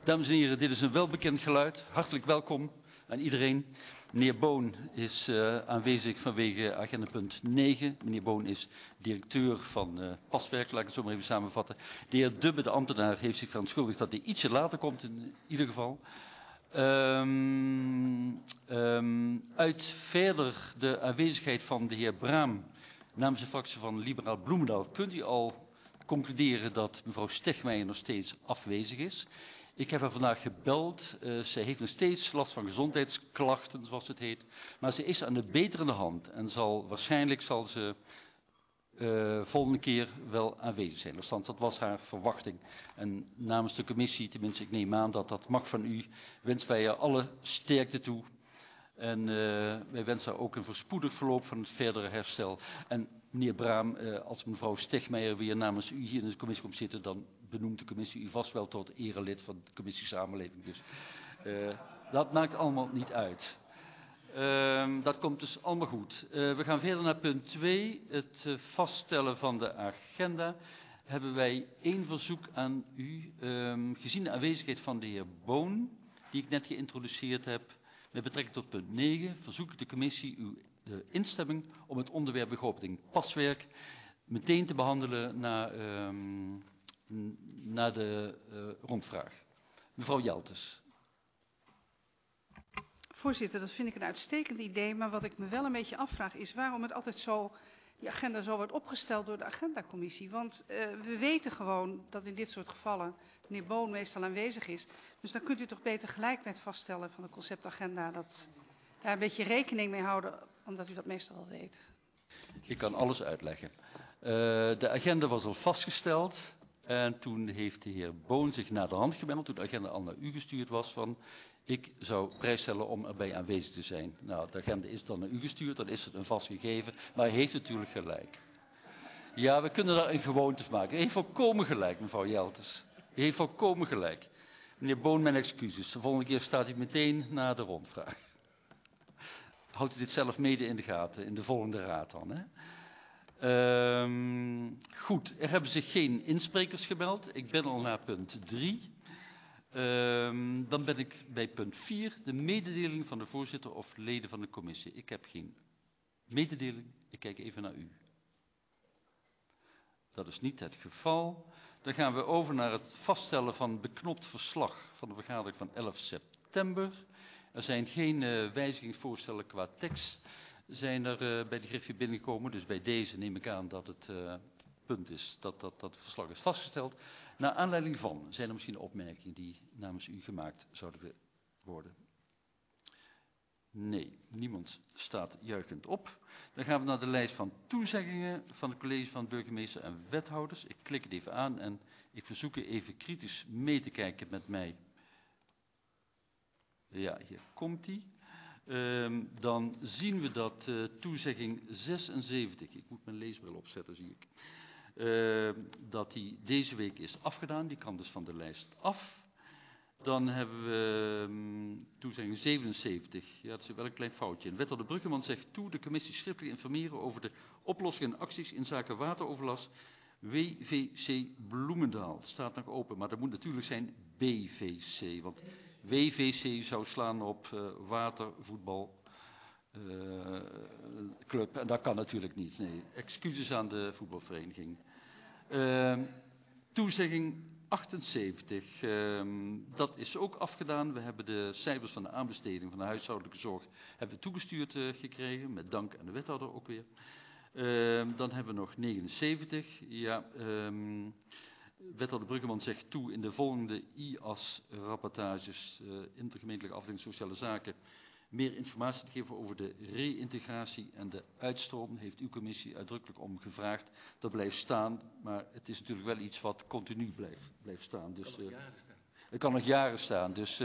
Dames en heren, dit is een welbekend geluid. Hartelijk welkom aan iedereen. Meneer Boon is aanwezig vanwege agendapunt 9. Meneer Boon is directeur van Paswerk, laat ik het zo maar even samenvatten. De heer Dubbe, de ambtenaar, heeft zich verontschuldigd dat hij ietsje later komt in ieder geval. Uit verder de aanwezigheid van de heer Braam namens de fractie van Liberaal Bloemendaal kunt u al concluderen dat mevrouw Stegmeijer nog steeds afwezig is. Ik heb haar vandaag gebeld. Zij heeft nog steeds last van gezondheidsklachten, zoals het heet. Maar ze is aan de beterende hand en waarschijnlijk zal ze volgende keer wel aanwezig zijn. Althans, dat was haar verwachting. En namens de commissie, tenminste ik neem aan dat dat mag van u, wensen wij haar alle sterkte toe. En wij wensen haar ook een voorspoedig verloop van het verdere herstel. En meneer Braam, als mevrouw Stegmeijer weer namens u hier in de commissie komt zitten, dan benoemt de commissie u vast wel tot erelid van de commissie Samenleving. Dus dat maakt allemaal niet uit. Dat komt dus allemaal goed. We gaan verder naar punt 2, het vaststellen van de agenda. Hebben wij één verzoek aan u, gezien de aanwezigheid van de heer Boon, die ik net geïntroduceerd heb. Met betrekking tot punt 9 verzoek ik de commissie uw de instemming om het onderwerp begroting paswerk meteen te behandelen na de rondvraag. Mevrouw Jeltes. Voorzitter, dat vind ik een uitstekend idee, maar wat ik me wel een beetje afvraag is waarom het altijd zo, die agenda zo wordt opgesteld door de agendacommissie. Want we weten gewoon dat in dit soort gevallen meneer Boon meestal aanwezig is. Dus dan kunt u toch beter gelijk met het vaststellen van de conceptagenda daar een beetje rekening mee houden, omdat u dat meestal al weet. Ik kan alles uitleggen. De agenda was al vastgesteld en toen heeft de heer Boon zich naar de hand gemeld, toen de agenda al naar u gestuurd was, van ik zou prijs stellen om erbij aanwezig te zijn. Nou, de agenda is dan naar u gestuurd, dan is het een vast gegeven, maar hij heeft natuurlijk gelijk. Ja, we kunnen daar een gewoonte van maken. Hij heeft volkomen gelijk, mevrouw Jeltes. Hij heeft volkomen gelijk. Meneer Boon, mijn excuses. De volgende keer staat u meteen na de rondvraag. Houdt u dit zelf mede in de gaten, in de volgende raad dan, hè? Goed, er hebben zich geen insprekers gemeld. Ik ben al naar punt 3. Dan ben ik bij punt 4, de mededeling van de voorzitter of leden van de commissie. Ik heb geen mededeling. Ik kijk even naar u. Dat is niet het geval. Dan gaan we over naar het vaststellen van beknopt verslag van de vergadering van 11 september. Er zijn geen wijzigingsvoorstellen qua tekst. Zijn er bij de Griffie binnengekomen. Dus bij deze neem ik aan dat het punt is dat het verslag is vastgesteld. Naar aanleiding van, zijn er misschien opmerkingen die namens u gemaakt zouden worden? Nee, niemand staat juichend op. Dan gaan we naar de lijst van toezeggingen van het college van burgemeester en wethouders. Ik klik het even aan en ik verzoek u even kritisch mee te kijken met mij. Ja, hier komt die. Dan zien we dat toezegging 76, ik moet mijn leesbril opzetten zie ik, dat die deze week is afgedaan, die kan dus van de lijst af. Dan hebben we toezegging 77, ja dat is wel een klein foutje. Wethouder Bruggeman zegt toe de commissie schriftelijk informeren over de oplossingen en acties in zaken wateroverlast WVC Bloemendaal. Staat nog open, maar dat moet natuurlijk zijn BVC, want WVC zou slaan op watervoetbalclub en dat kan natuurlijk niet. Nee, excuses aan de voetbalvereniging. Toezegging 78, dat is ook afgedaan. We hebben de cijfers van de aanbesteding van de huishoudelijke zorg hebben we toegestuurd gekregen, met dank aan de wethouder ook weer. Dan hebben we nog 79, ja... Wethouder Bruggeman zegt toe in de volgende IAS-rapportages, intergemeentelijke afdeling Sociale Zaken, meer informatie te geven over de reïntegratie en de uitstroom. Heeft uw commissie uitdrukkelijk om gevraagd. Dat blijft staan, maar het is natuurlijk wel iets wat continu blijft staan. Dus, het kan nog jaren staan. Dus,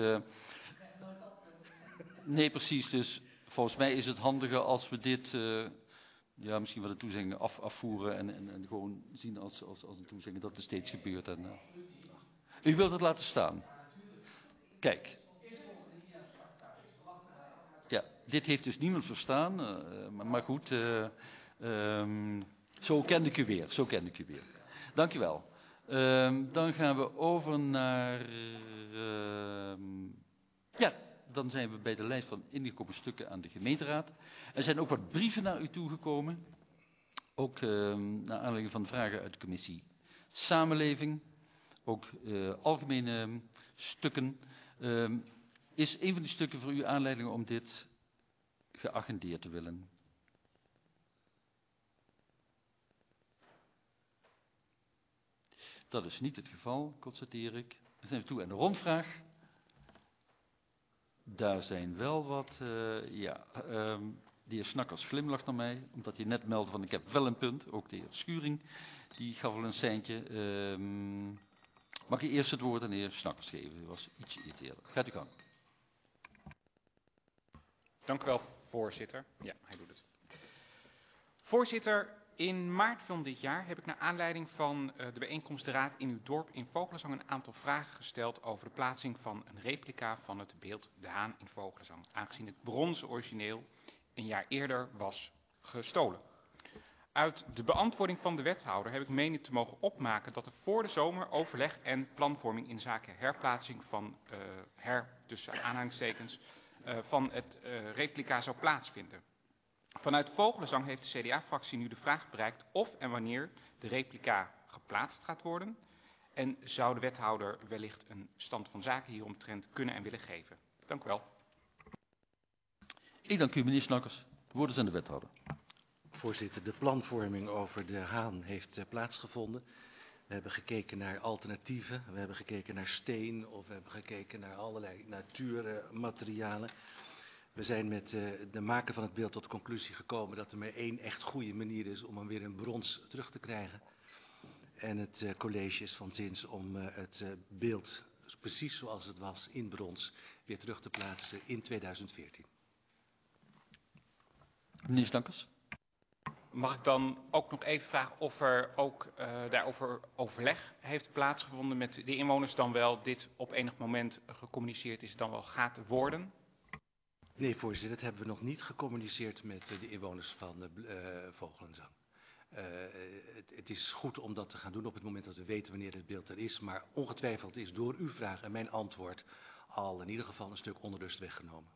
nee, precies. Dus volgens mij is het handiger als we dit... ja, misschien wel de toezeggingen afvoeren en gewoon zien als een toezegging dat er steeds gebeurt. En, u wilt het laten staan? Kijk. Ja, dit heeft dus niemand verstaan, maar goed, zo kende ik u weer, Dank u wel. Dan gaan we over naar Ja, dan zijn we bij de lijst van ingekomen stukken aan de gemeenteraad. Er zijn ook wat brieven naar u toegekomen. Ook naar aanleiding van vragen uit de commissie Samenleving. Ook algemene stukken. Is een van die stukken voor u aanleiding om dit geagendeerd te willen? Dat is niet het geval, constateer ik. Dan zijn we toe aan de rondvraag. Daar zijn wel wat, de heer Snakkers glimlacht naar mij, omdat hij net meldde van ik heb wel een punt. Ook de heer Schuring, die gaf wel een seintje. Mag ik eerst het woord aan de heer Snakkers geven? Dat was iets eerder. Gaat u gang. Dank u wel, voorzitter. Ja, hij doet het. Voorzitter, in maart van dit jaar heb ik naar aanleiding van de bijeenkomstenraad in uw dorp in Vogelenzang een aantal vragen gesteld over de plaatsing van een replica van het beeld De Haan in Vogelenzang, aangezien het bronzen origineel een jaar eerder was gestolen. Uit de beantwoording van de wethouder heb ik menen te mogen opmaken dat er voor de zomer overleg en planvorming in zaken herplaatsing van tussen aanhalingstekens, van het replica zou plaatsvinden. Vanuit Vogelenzang heeft de CDA-fractie nu de vraag bereikt of en wanneer de replica geplaatst gaat worden. En zou de wethouder wellicht een stand van zaken hieromtrent kunnen en willen geven. Dank u wel. Ik dank u, meneer Snakkers. Woord is aan de wethouder. Voorzitter, de planvorming over de Haan heeft plaatsgevonden. We hebben gekeken naar alternatieven, we hebben gekeken naar steen of we hebben gekeken naar allerlei natuurmaterialen. We zijn met de maker van het beeld tot de conclusie gekomen dat er maar één echt goede manier is om hem weer in brons terug te krijgen. En het college is van zins om het beeld precies zoals het was in brons weer terug te plaatsen in 2014. Meneer Snakkers. Mag ik dan ook nog even vragen of er ook daarover overleg heeft plaatsgevonden met de inwoners, dan wel dit op enig moment gecommuniceerd is, dan wel gaat worden? Nee, voorzitter, dat hebben we nog niet gecommuniceerd met de inwoners van Vogelenzang. Het is goed om dat te gaan doen op het moment dat we weten wanneer het beeld er is, maar ongetwijfeld is door uw vraag en mijn antwoord al in ieder geval een stuk onrust weggenomen.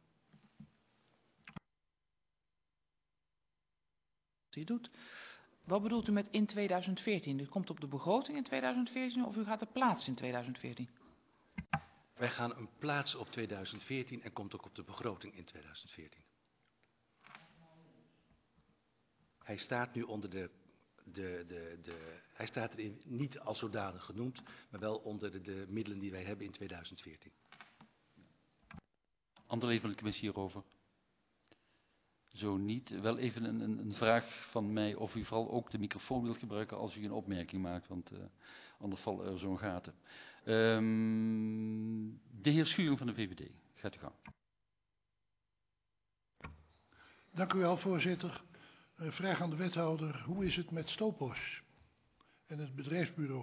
U doet. Wat bedoelt u met in 2014? U komt op de begroting in 2014 of u gaat er plaatsen in 2014? Wij gaan een plaats op 2014 en komt ook op de begroting in 2014. Hij staat nu onder hij staat erin niet als zodanig genoemd, maar wel onder de middelen die wij hebben in 2014. Andere leden van de commissie hierover? Zo niet. Wel even een vraag van mij of u vooral ook de microfoon wilt gebruiken als u een opmerking maakt, want anders vallen er zo'n gaten. De heer Schuring van de VVD, gaat u gang. Dank u wel, voorzitter. Vraag aan de wethouder, hoe is het met Stopos en het bedrijfsbureau?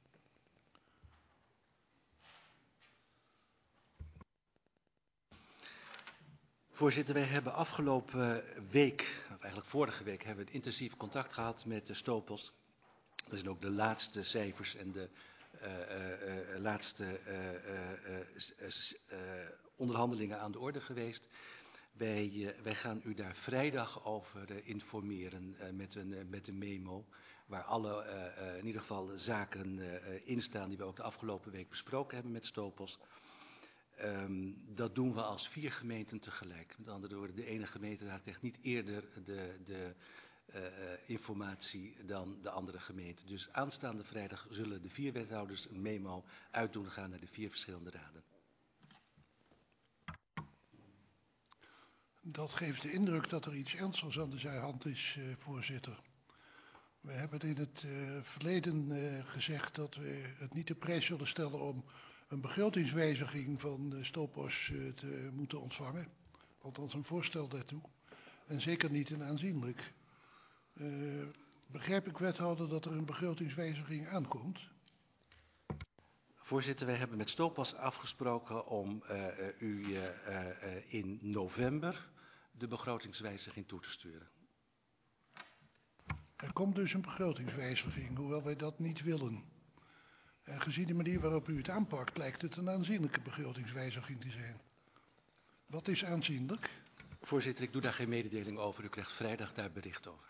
Voorzitter, wij hebben afgelopen week, of eigenlijk vorige week, hebben we het intensief contact gehad met de Stopos. Dat zijn ook de laatste cijfers en de laatste onderhandelingen aan de orde geweest. Wij gaan u daar vrijdag over informeren met een memo, waar alle in ieder geval zaken in staan die we ook de afgelopen week besproken hebben met Stopos. Dat doen we als 4 gemeenten tegelijk. Met andere woorden, de ene gemeenteraad krijgt niet eerder de informatie dan de andere gemeente. Dus aanstaande vrijdag zullen de 4 wethouders een memo uitdoen gaan naar de 4 verschillende raden. Dat geeft de indruk dat er iets ernstigs aan de hand is, voorzitter. We hebben in het verleden gezegd dat we het niet de prijs zullen stellen om een begrotingswijziging van Stopos te moeten ontvangen. Althans een voorstel daartoe. En zeker niet een aanzienlijk. Begrijp ik, wethouder, dat er een begrotingswijziging aankomt? Voorzitter, wij hebben met Stopos afgesproken om u in november de begrotingswijziging toe te sturen. Er komt dus een begrotingswijziging, hoewel wij dat niet willen. En gezien de manier waarop u het aanpakt, lijkt het een aanzienlijke begrotingswijziging te zijn. Wat is aanzienlijk? Voorzitter, ik doe daar geen mededeling over. U krijgt vrijdag daar bericht over.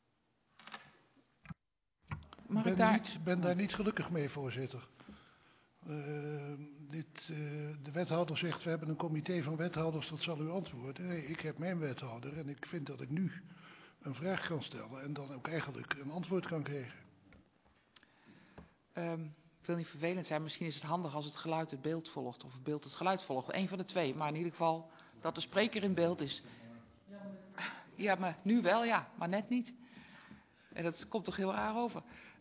Ik ben daar niet gelukkig mee, voorzitter. De wethouder zegt, we hebben een comité van wethouders, dat zal u antwoorden. Nee, ik heb mijn wethouder en ik vind dat ik nu een vraag kan stellen en dan ook eigenlijk een antwoord kan krijgen. Ik wil niet vervelend zijn, misschien is het handig als het geluid het beeld volgt of het beeld het geluid volgt. Eén van de twee, maar in ieder geval dat de spreker in beeld is. Ja, maar nu wel, ja, maar net niet. En dat komt toch heel raar over.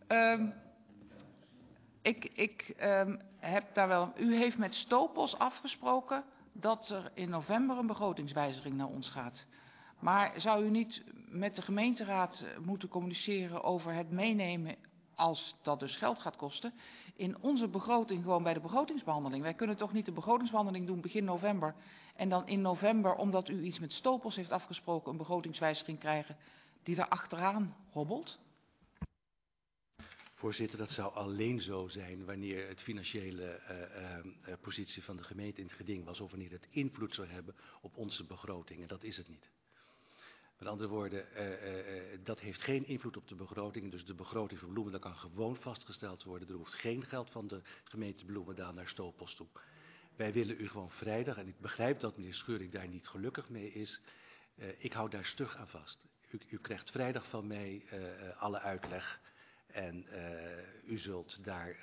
Ik heb daar wel. U heeft met Stopos afgesproken dat er in november een begrotingswijziging naar ons gaat. Maar zou u niet met de gemeenteraad moeten communiceren over het meenemen, als dat dus geld gaat kosten, in onze begroting gewoon bij de begrotingsbehandeling? Wij kunnen toch niet de begrotingsbehandeling doen begin november en dan in november, omdat u iets met Stopos heeft afgesproken, een begrotingswijziging krijgen die daar achteraan hobbelt? Voorzitter, dat zou alleen zo zijn wanneer het financiële positie van de gemeente in het geding was of wanneer het invloed zou hebben op onze begroting. En dat is het niet. Met andere woorden, dat heeft geen invloed op de begroting. Dus de begroting van Bloemendaal kan gewoon vastgesteld worden. Er hoeft geen geld van de gemeente Bloemendaal naar Stopos toe. Wij willen u gewoon vrijdag, en ik begrijp dat meneer Scheuring daar niet gelukkig mee is. Ik hou daar stug aan vast. U krijgt vrijdag van mij alle uitleg. En u zult daar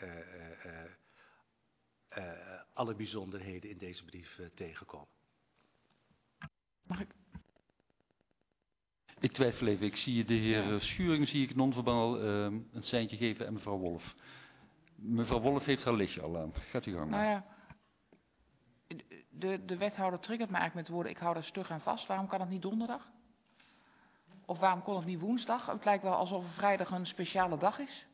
alle bijzonderheden in deze brief tegenkomen. Mag ik? Ik twijfel even. Ik zie de heer Schuring zie ik non-verbaal een seintje geven en mevrouw Wolf. Mevrouw Wolf heeft haar lichtje al aan. Gaat u gang maar. Nou ja, de wethouder triggert me eigenlijk met de woorden, ik hou daar stug aan vast. Waarom kan het niet donderdag? Of waarom kon het niet woensdag? Het lijkt wel alsof vrijdag een speciale dag is.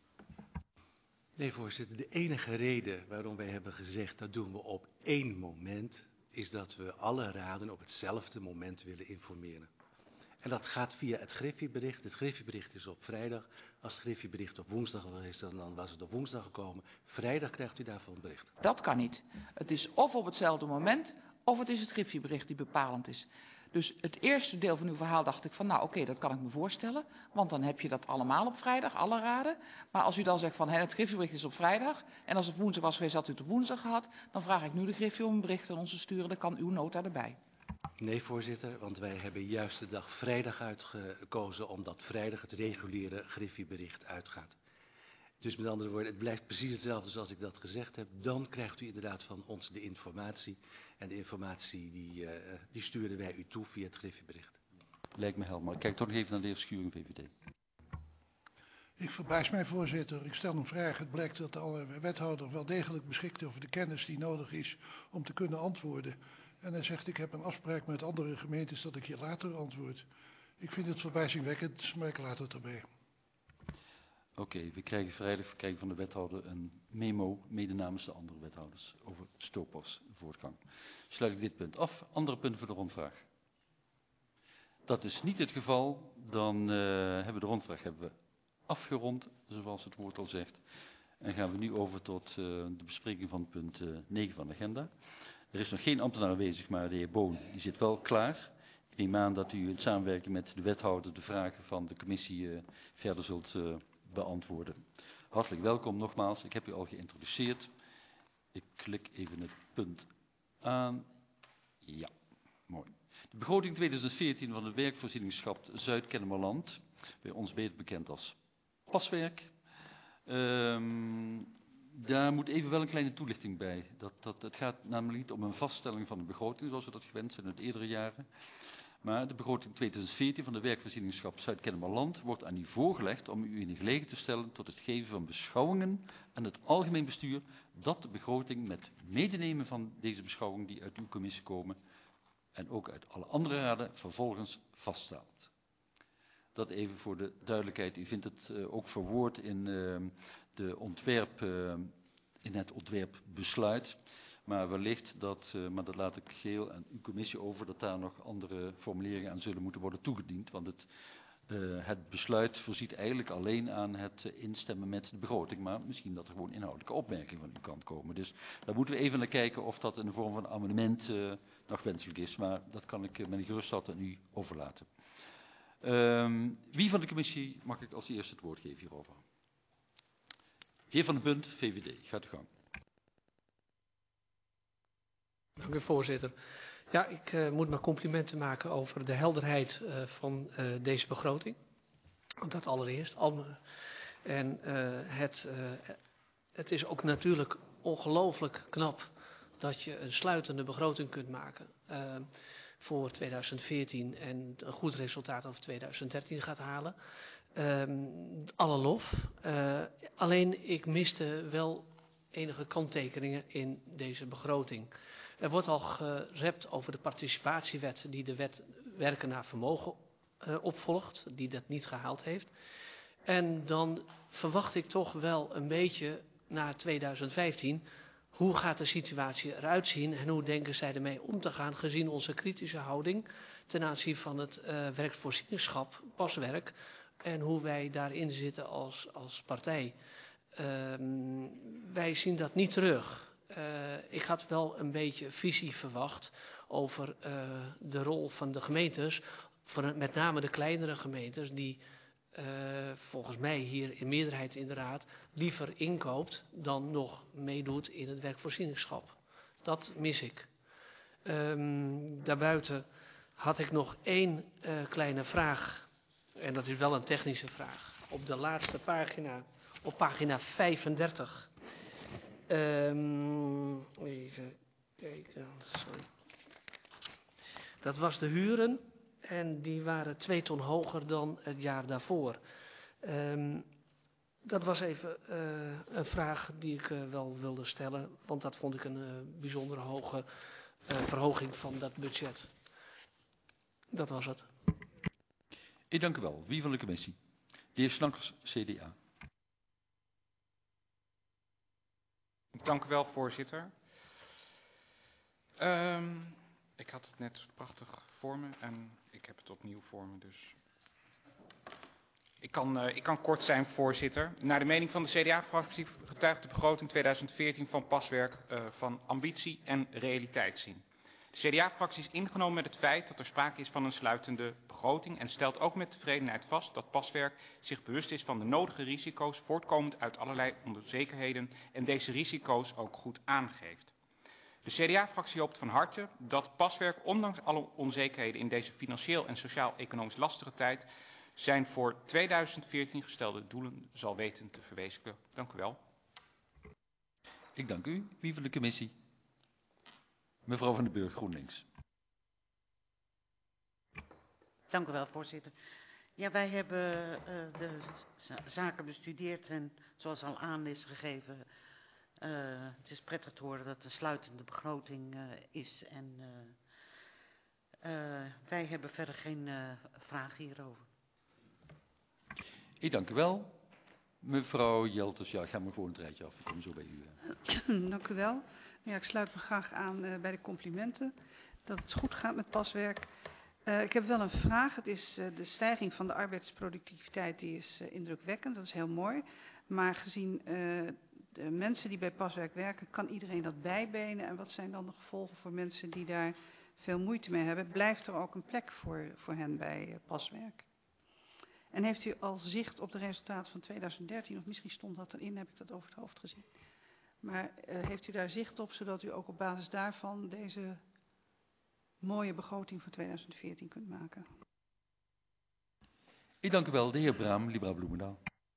Nee, voorzitter. De enige reden waarom wij hebben gezegd dat doen we op één moment, is dat we alle raden op hetzelfde moment willen informeren. En dat gaat via het Griffie-bericht. Het Griffie-bericht is op vrijdag. Als het Griffie-bericht op woensdag was, dan was het op woensdag gekomen. Vrijdag krijgt u daarvan bericht. Dat kan niet. Het is of op hetzelfde moment, of het is het Griffie-bericht die bepalend is. Dus het eerste deel van uw verhaal dacht ik van, nou oké, dat kan ik me voorstellen. Want dan heb je dat allemaal op vrijdag, alle raden. Maar als u dan zegt van, het Griffie-bericht is op vrijdag. En als het woensdag was geweest, had u het op woensdag gehad. Dan vraag ik nu de Griffie om een bericht aan ons te sturen. Dan kan uw nota erbij. Nee, voorzitter, want wij hebben juist de dag vrijdag uitgekozen, omdat vrijdag het reguliere Griffie-bericht uitgaat. Dus met andere woorden, het blijft precies hetzelfde zoals ik dat gezegd heb. Dan krijgt u inderdaad van ons de informatie. En de informatie die sturen wij u toe via het Griffie-bericht. Lijkt me helder. Maar ik kijk toch nog even naar de heer Schuring, VVD. Ik verbaas mij, voorzitter. Ik stel een vraag. Het blijkt dat de wethouder wel degelijk beschikt over de kennis die nodig is om te kunnen antwoorden. En hij zegt, ik heb een afspraak met andere gemeentes dat ik je later antwoord. Ik vind het verbazingwekkend, maar ik laat het erbij. Oké, we krijgen vrijdag van de wethouder een memo, mede namens de andere wethouders, over Stopos voortgang. Sluit ik dit punt af. Andere punten voor de rondvraag? Dat is niet het geval. Dan hebben we de rondvraag afgerond, zoals het woord al zegt. En gaan we nu over tot de bespreking van punt 9 van de agenda. Er is nog geen ambtenaar aanwezig, maar de heer Boon die zit wel klaar. Ik neem aan dat u in samenwerking met de wethouder de vragen van de commissie verder zult beantwoorden. Hartelijk welkom nogmaals. Ik heb u al geïntroduceerd. Ik klik even het punt aan. Ja, mooi. De begroting 2014 van het werkvoorzieningschap Zuid-Kennemerland, bij ons beter bekend als Paswerk. Daar moet even wel een kleine toelichting bij. Het gaat namelijk niet om een vaststelling van de begroting, zoals we dat gewend zijn uit eerdere jaren. Maar de begroting 2014 van de werkvoorzieningschap Zuid-Kennemerland wordt aan u voorgelegd om u in de gelegenheid te stellen tot het geven van beschouwingen aan het algemeen bestuur dat de begroting met medenemen van deze beschouwingen die uit uw commissie komen en ook uit alle andere raden vervolgens vaststelt. Dat even voor de duidelijkheid. U vindt het ook verwoord in in het ontwerpbesluit. Maar wellicht dat, maar dat laat ik geheel aan uw commissie over, dat daar nog andere formuleringen aan zullen moeten worden toegediend. Want Het besluit voorziet eigenlijk alleen aan het instemmen met de begroting, maar misschien dat er gewoon inhoudelijke opmerkingen van uw kant komen. Dus daar moeten we even naar kijken of dat in de vorm van een amendement nog wenselijk is, maar dat kan ik met een gerustheid aan u overlaten. Wie van de commissie mag ik als eerste het woord geven hierover? Heer Van den Bunt, VVD, gaat uw gang. Dank u, voorzitter. Ja, ik moet maar complimenten maken over de helderheid van deze begroting. Dat allereerst. En het is ook natuurlijk ongelooflijk knap dat je een sluitende begroting kunt maken voor 2014 en een goed resultaat over 2013 gaat halen. Alle lof. Alleen ik miste wel enige kanttekeningen in deze begroting. Er wordt al gerept over de participatiewet die de wet werken naar vermogen opvolgt, die dat niet gehaald heeft. En dan verwacht ik toch wel een beetje na 2015, hoe gaat de situatie eruit zien en hoe denken zij ermee om te gaan gezien onze kritische houding ten aanzien van het werkvoorzieningschap, paswerk, en hoe wij daarin zitten als partij. Wij zien dat niet terug. Ik had wel een beetje visie verwacht over de rol van de gemeentes, met name de kleinere gemeentes, die volgens mij hier in meerderheid in de raad liever inkoopt dan nog meedoet in het werkvoorzieningschap. Dat mis ik. Daarbuiten had ik nog één kleine vraag, en dat is wel een technische vraag. Op de laatste pagina, op pagina 35... even kijken, sorry. Dat was de huren en die waren 2 ton hoger dan het jaar daarvoor. Dat was even een vraag die ik wel wilde stellen, want dat vond ik een bijzonder hoge verhoging van dat budget. Dat was het. Ik dank u wel. Wie van de commissie? De heer Snankers, CDA. Dank u wel, voorzitter. Ik had het net prachtig voor me en ik heb het opnieuw voor me, dus... Ik kan kort zijn, voorzitter. Naar de mening van de CDA-fractie getuigt de begroting 2014 van paswerk van ambitie en realiteitszin. De CDA-fractie is ingenomen met het feit dat er sprake is van een sluitende begroting en stelt ook met tevredenheid vast dat paswerk zich bewust is van de nodige risico's voortkomend uit allerlei onzekerheden en deze risico's ook goed aangeeft. De CDA-fractie hoopt van harte dat paswerk, ondanks alle onzekerheden in deze financieel en sociaal-economisch lastige tijd, zijn voor 2014 gestelde doelen zal weten te verwezenlijken. Dank u wel. Ik dank u. Wie van de commissie? Mevrouw van den Burg, GroenLinks. Dank u wel, voorzitter. Ja, wij hebben de zaken bestudeerd en zoals al aan is gegeven, het is prettig te horen dat de sluitende begroting is en wij hebben verder geen vragen hierover. Ik dank u wel. Mevrouw Jelters, ja, ga maar gewoon het rijtje af. Ik kom zo bij u. Dank u wel. Ja, ik sluit me graag aan bij de complimenten. Dat het goed gaat met paswerk. Ik heb wel een vraag. Het is de stijging van de arbeidsproductiviteit, die is indrukwekkend. Dat is heel mooi. Maar gezien de mensen die bij paswerk werken, kan iedereen dat bijbenen? En wat zijn dan de gevolgen voor mensen die daar veel moeite mee hebben? Blijft er ook een plek voor hen bij paswerk? En heeft u al zicht op de resultaten van 2013? Of misschien stond dat erin, heb ik dat over het hoofd gezien. Maar heeft u daar zicht op, zodat u ook op basis daarvan deze mooie begroting voor 2014 kunt maken? Ik dank u wel. De heer Braam, Liberaal Bloemendaal.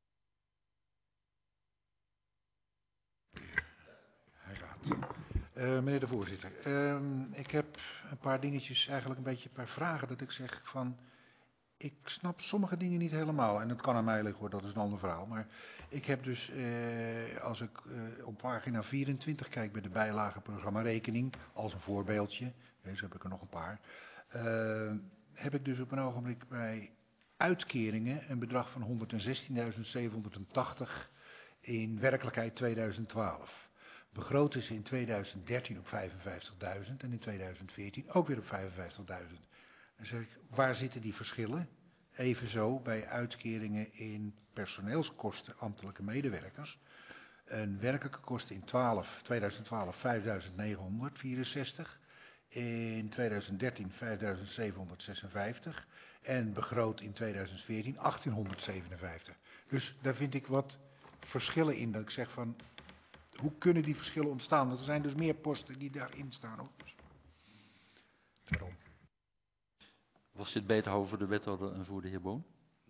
Meneer de voorzitter, ik heb een paar dingetjes, eigenlijk een beetje een paar vragen dat ik zeg van, ik snap sommige dingen niet helemaal en dat kan aan mij liggen hoor, dat is een ander verhaal. Maar ik heb dus, als ik op pagina 24 kijk bij de bijlage programmarekening, als een voorbeeldje, zo heb ik er nog een paar, heb ik dus op een ogenblik bij uitkeringen een bedrag van 116.780 in werkelijkheid 2012. Begroot is in 2013 op 55.000 en in 2014 ook weer op 55.000. Dan zeg ik, waar zitten die verschillen? evenzo bij uitkeringen in personeelskosten ambtelijke medewerkers. Een werkelijke kosten in 2012 5.964, in 2013 5.756 en begroot in 2014 1857. Dus daar vind ik wat verschillen in, dat ik zeg van, hoe kunnen die verschillen ontstaan? Want er zijn dus meer posten die daarin staan ook. Dus daarom. Was dit bij te houden voor de wethouder en voor de heer Boon?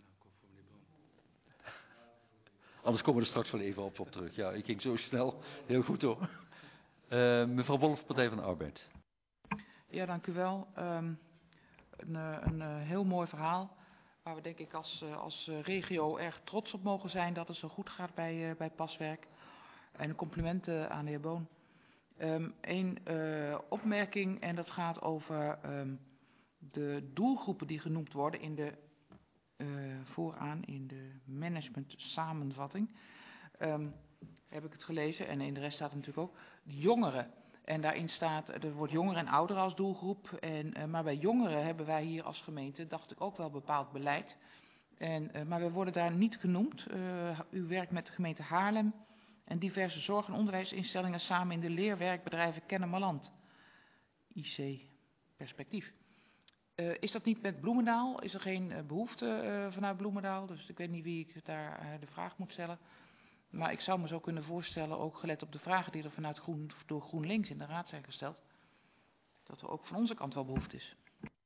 Anders komen we er straks wel even op terug. Ja, ik ging zo snel. Heel goed hoor. Mevrouw Wolf, Partij van de Arbeid. Ja, dank u wel. Een heel mooi verhaal. Waar we denk ik als regio erg trots op mogen zijn dat het zo goed gaat bij Paswerk. En complimenten aan de heer Boon. Eén opmerking en dat gaat over de doelgroepen die genoemd worden in de vooraan in de management samenvatting. Heb ik het gelezen en in de rest staat het natuurlijk ook. De jongeren. En daarin staat, er wordt jongeren en ouderen als doelgroep. Maar bij jongeren hebben wij hier als gemeente, dacht ik, ook wel bepaald beleid. Maar we worden daar niet genoemd. U werkt met de gemeente Haarlem en diverse zorg- en onderwijsinstellingen samen in de leerwerkbedrijven Kennemerland. IC Perspectief. Is dat niet met Bloemendaal? Is er geen behoefte vanuit Bloemendaal? Dus ik weet niet wie ik daar de vraag moet stellen. Maar ik zou me zo kunnen voorstellen, ook gelet op de vragen die er vanuit door GroenLinks in de raad zijn gesteld, dat er ook van onze kant wel behoefte is.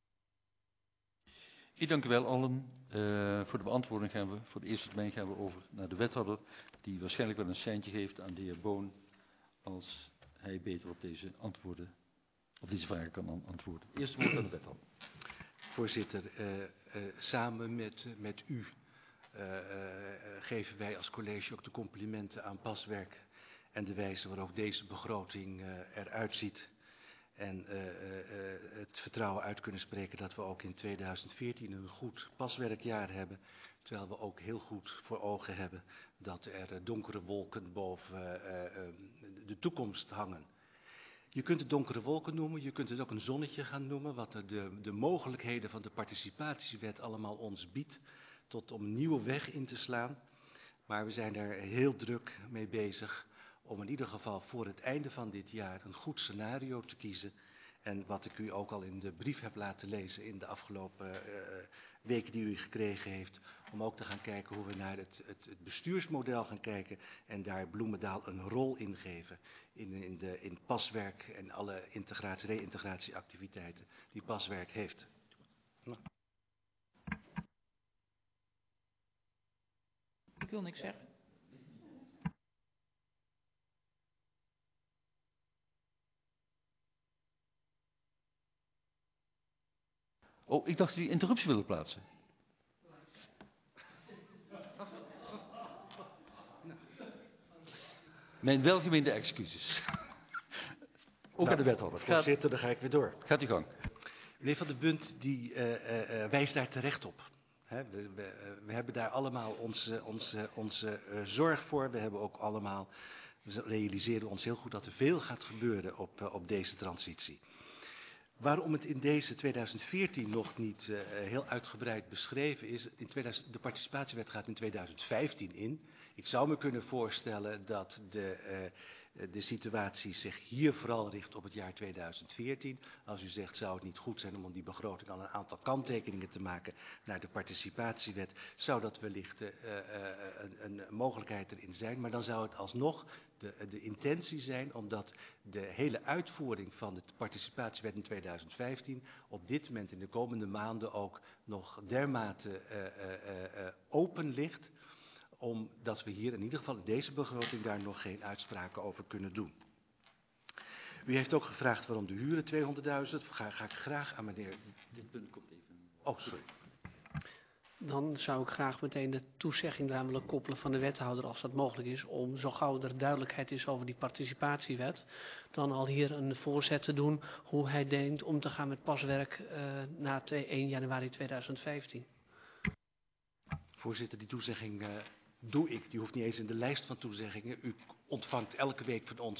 Ik dank u wel allen. Voor de beantwoording gaan we, voor de eerste termijn gaan we over naar de wethouder, die waarschijnlijk wel een seintje geeft aan de heer Boon, als hij beter op deze antwoorden, op deze vragen kan antwoorden. Eerst woord aan de wethouder. Voorzitter, samen met u geven wij als college ook de complimenten aan Paswerk en de wijze waarop deze begroting eruit ziet. En het vertrouwen uit kunnen spreken dat we ook in 2014 een goed paswerkjaar hebben. Terwijl we ook heel goed voor ogen hebben dat er donkere wolken boven de toekomst hangen. Je kunt het donkere wolken noemen, je kunt het ook een zonnetje gaan noemen, wat de mogelijkheden van de participatiewet allemaal ons biedt, tot om een nieuwe weg in te slaan. Maar we zijn daar heel druk mee bezig om in ieder geval voor het einde van dit jaar een goed scenario te kiezen. En wat ik u ook al in de brief heb laten lezen in de afgelopen weken die u gekregen heeft, om ook te gaan kijken hoe we naar het bestuursmodel gaan kijken en daar Bloemendaal een rol in geven in Paswerk en alle reïntegratieactiviteiten die Paswerk heeft. Nou. Ik wil niks zeggen. Oh, ik dacht dat u interruptie wilde plaatsen. Mijn welgemeende excuses. Ook aan de wethouder. Voorzitter, dan ga ik weer door. Gaat uw gang. Meneer Van der Bunt die wijst daar terecht op. We hebben daar allemaal onze zorg voor. We hebben ook allemaal, we realiseren ons heel goed dat er veel gaat gebeuren op deze transitie. Waarom het in deze 2014 nog niet heel uitgebreid beschreven is, de participatiewet gaat in 2015 in. Ik zou me kunnen voorstellen dat de situatie zich hier vooral richt op het jaar 2014. Als u zegt, zou het niet goed zijn om die begroting al een aantal kanttekeningen te maken naar de participatiewet, zou dat wellicht een mogelijkheid erin zijn. Maar dan zou het alsnog de intentie zijn, omdat de hele uitvoering van de participatiewet in 2015 op dit moment in de komende maanden ook nog dermate open ligt, omdat we hier in ieder geval in deze begroting daar nog geen uitspraken over kunnen doen. U heeft ook gevraagd waarom de huren 200.000. Ga ik graag aan meneer... Dit punt komt even. Oh, sorry. Dan zou ik graag meteen de toezegging eraan willen koppelen van de wethouder, als dat mogelijk is, om zo gauw er duidelijkheid is over die participatiewet, dan al hier een voorzet te doen hoe hij denkt om te gaan met paswerk na 1 januari 2015. Voorzitter, die toezegging doe ik. Die hoeft niet eens in de lijst van toezeggingen. U ontvangt elke week van ons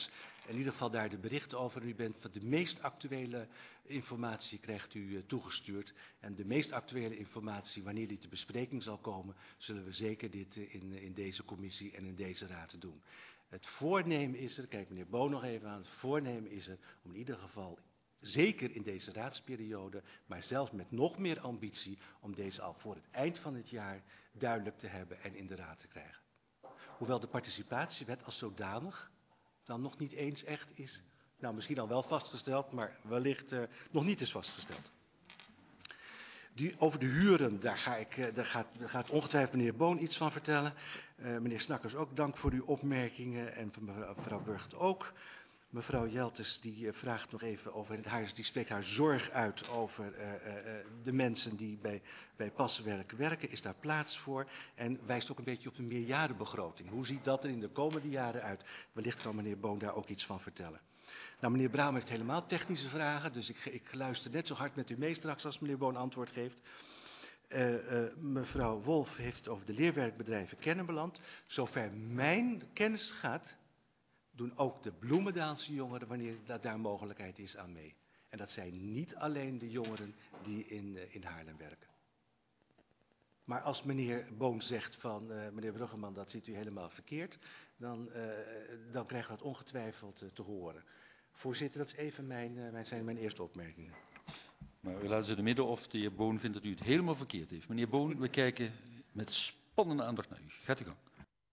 in ieder geval daar de berichten over. U bent van de meest actuele informatie krijgt u toegestuurd. En de meest actuele informatie, wanneer die te bespreking zal komen, zullen we zeker dit in deze commissie en in deze raad doen. Het voornemen is er, kijk meneer Boon nog even aan, het voornemen is er om in ieder geval, zeker in deze raadsperiode, maar zelfs met nog meer ambitie, om deze al voor het eind van het jaar duidelijk te hebben en in de raad te krijgen. Hoewel de participatiewet als zodanig dan nog niet eens echt is, nou misschien al wel vastgesteld, maar wellicht nog niet is vastgesteld. Over de huren, daar gaat ongetwijfeld meneer Boon iets van vertellen. Meneer Snakkers ook, dank voor uw opmerkingen en mevrouw Burgt ook. Mevrouw Jeltes die vraagt nog even over die spreekt haar zorg uit over de mensen die bij Paswerk werken. Is daar plaats voor? En wijst ook een beetje op de meerjarenbegroting. Hoe ziet dat er in de komende jaren uit? Wellicht kan meneer Boon daar ook iets van vertellen. Nou, meneer Braam heeft helemaal technische vragen, dus ik luister net zo hard met u mee straks als meneer Boon antwoord geeft. Mevrouw Wolf heeft het over de leerwerkbedrijven Kennemerland. Zover mijn kennis gaat, doen ook de Bloemendaalse jongeren, wanneer daar mogelijkheid is, aan mee. En dat zijn niet alleen de jongeren die in Haarlem werken. Maar als meneer Boon zegt van, meneer Bruggeman, dat ziet u helemaal verkeerd, dan krijgen we dat ongetwijfeld te horen. Voorzitter, dat is even zijn mijn eerste opmerkingen. Maar u laat ze in het midden of de heer Boon vindt dat u het helemaal verkeerd heeft. Meneer Boon, we kijken met spannende aandacht naar u. Gaat u gang.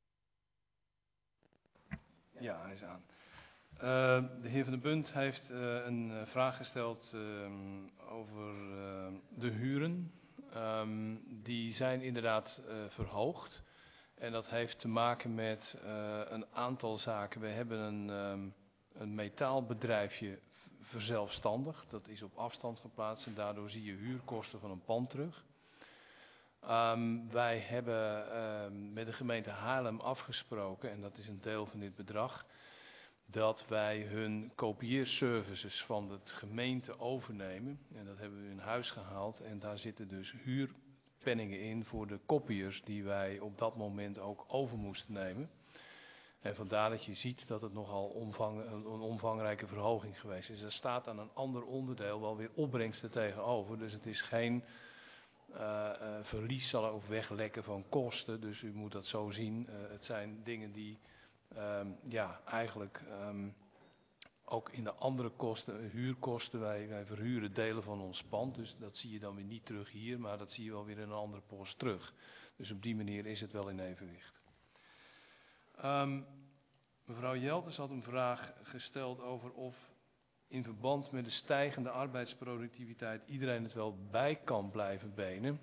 Ja, hij is aan. De heer Van den Bunt heeft een vraag gesteld over de huren. Die zijn inderdaad verhoogd. En dat heeft te maken met een aantal zaken. We hebben een metaalbedrijfje verzelfstandigd. Dat is op afstand geplaatst en daardoor zie je huurkosten van een pand terug. Wij hebben met de gemeente Haarlem afgesproken, en dat is een deel van dit bedrag, dat wij hun kopieerservices van de gemeente overnemen. En dat hebben we in huis gehaald en daar zitten dus huurpenningen in voor de kopiërs die wij op dat moment ook over moesten nemen. En vandaar dat je ziet dat het nogal een omvangrijke verhoging geweest is. Er staat aan een ander onderdeel wel weer opbrengsten tegenover, dus het is geen verlies zal ook weglekken van kosten, dus u moet dat zo zien. Het zijn dingen die eigenlijk ook in de andere kosten, huurkosten, wij verhuren delen van ons pand, dus dat zie je dan weer niet terug hier, maar dat zie je wel weer in een andere post terug. Dus op die manier is het wel in evenwicht. Mevrouw Jeltes had een vraag gesteld over of in verband met de stijgende arbeidsproductiviteit iedereen het wel bij kan blijven benen.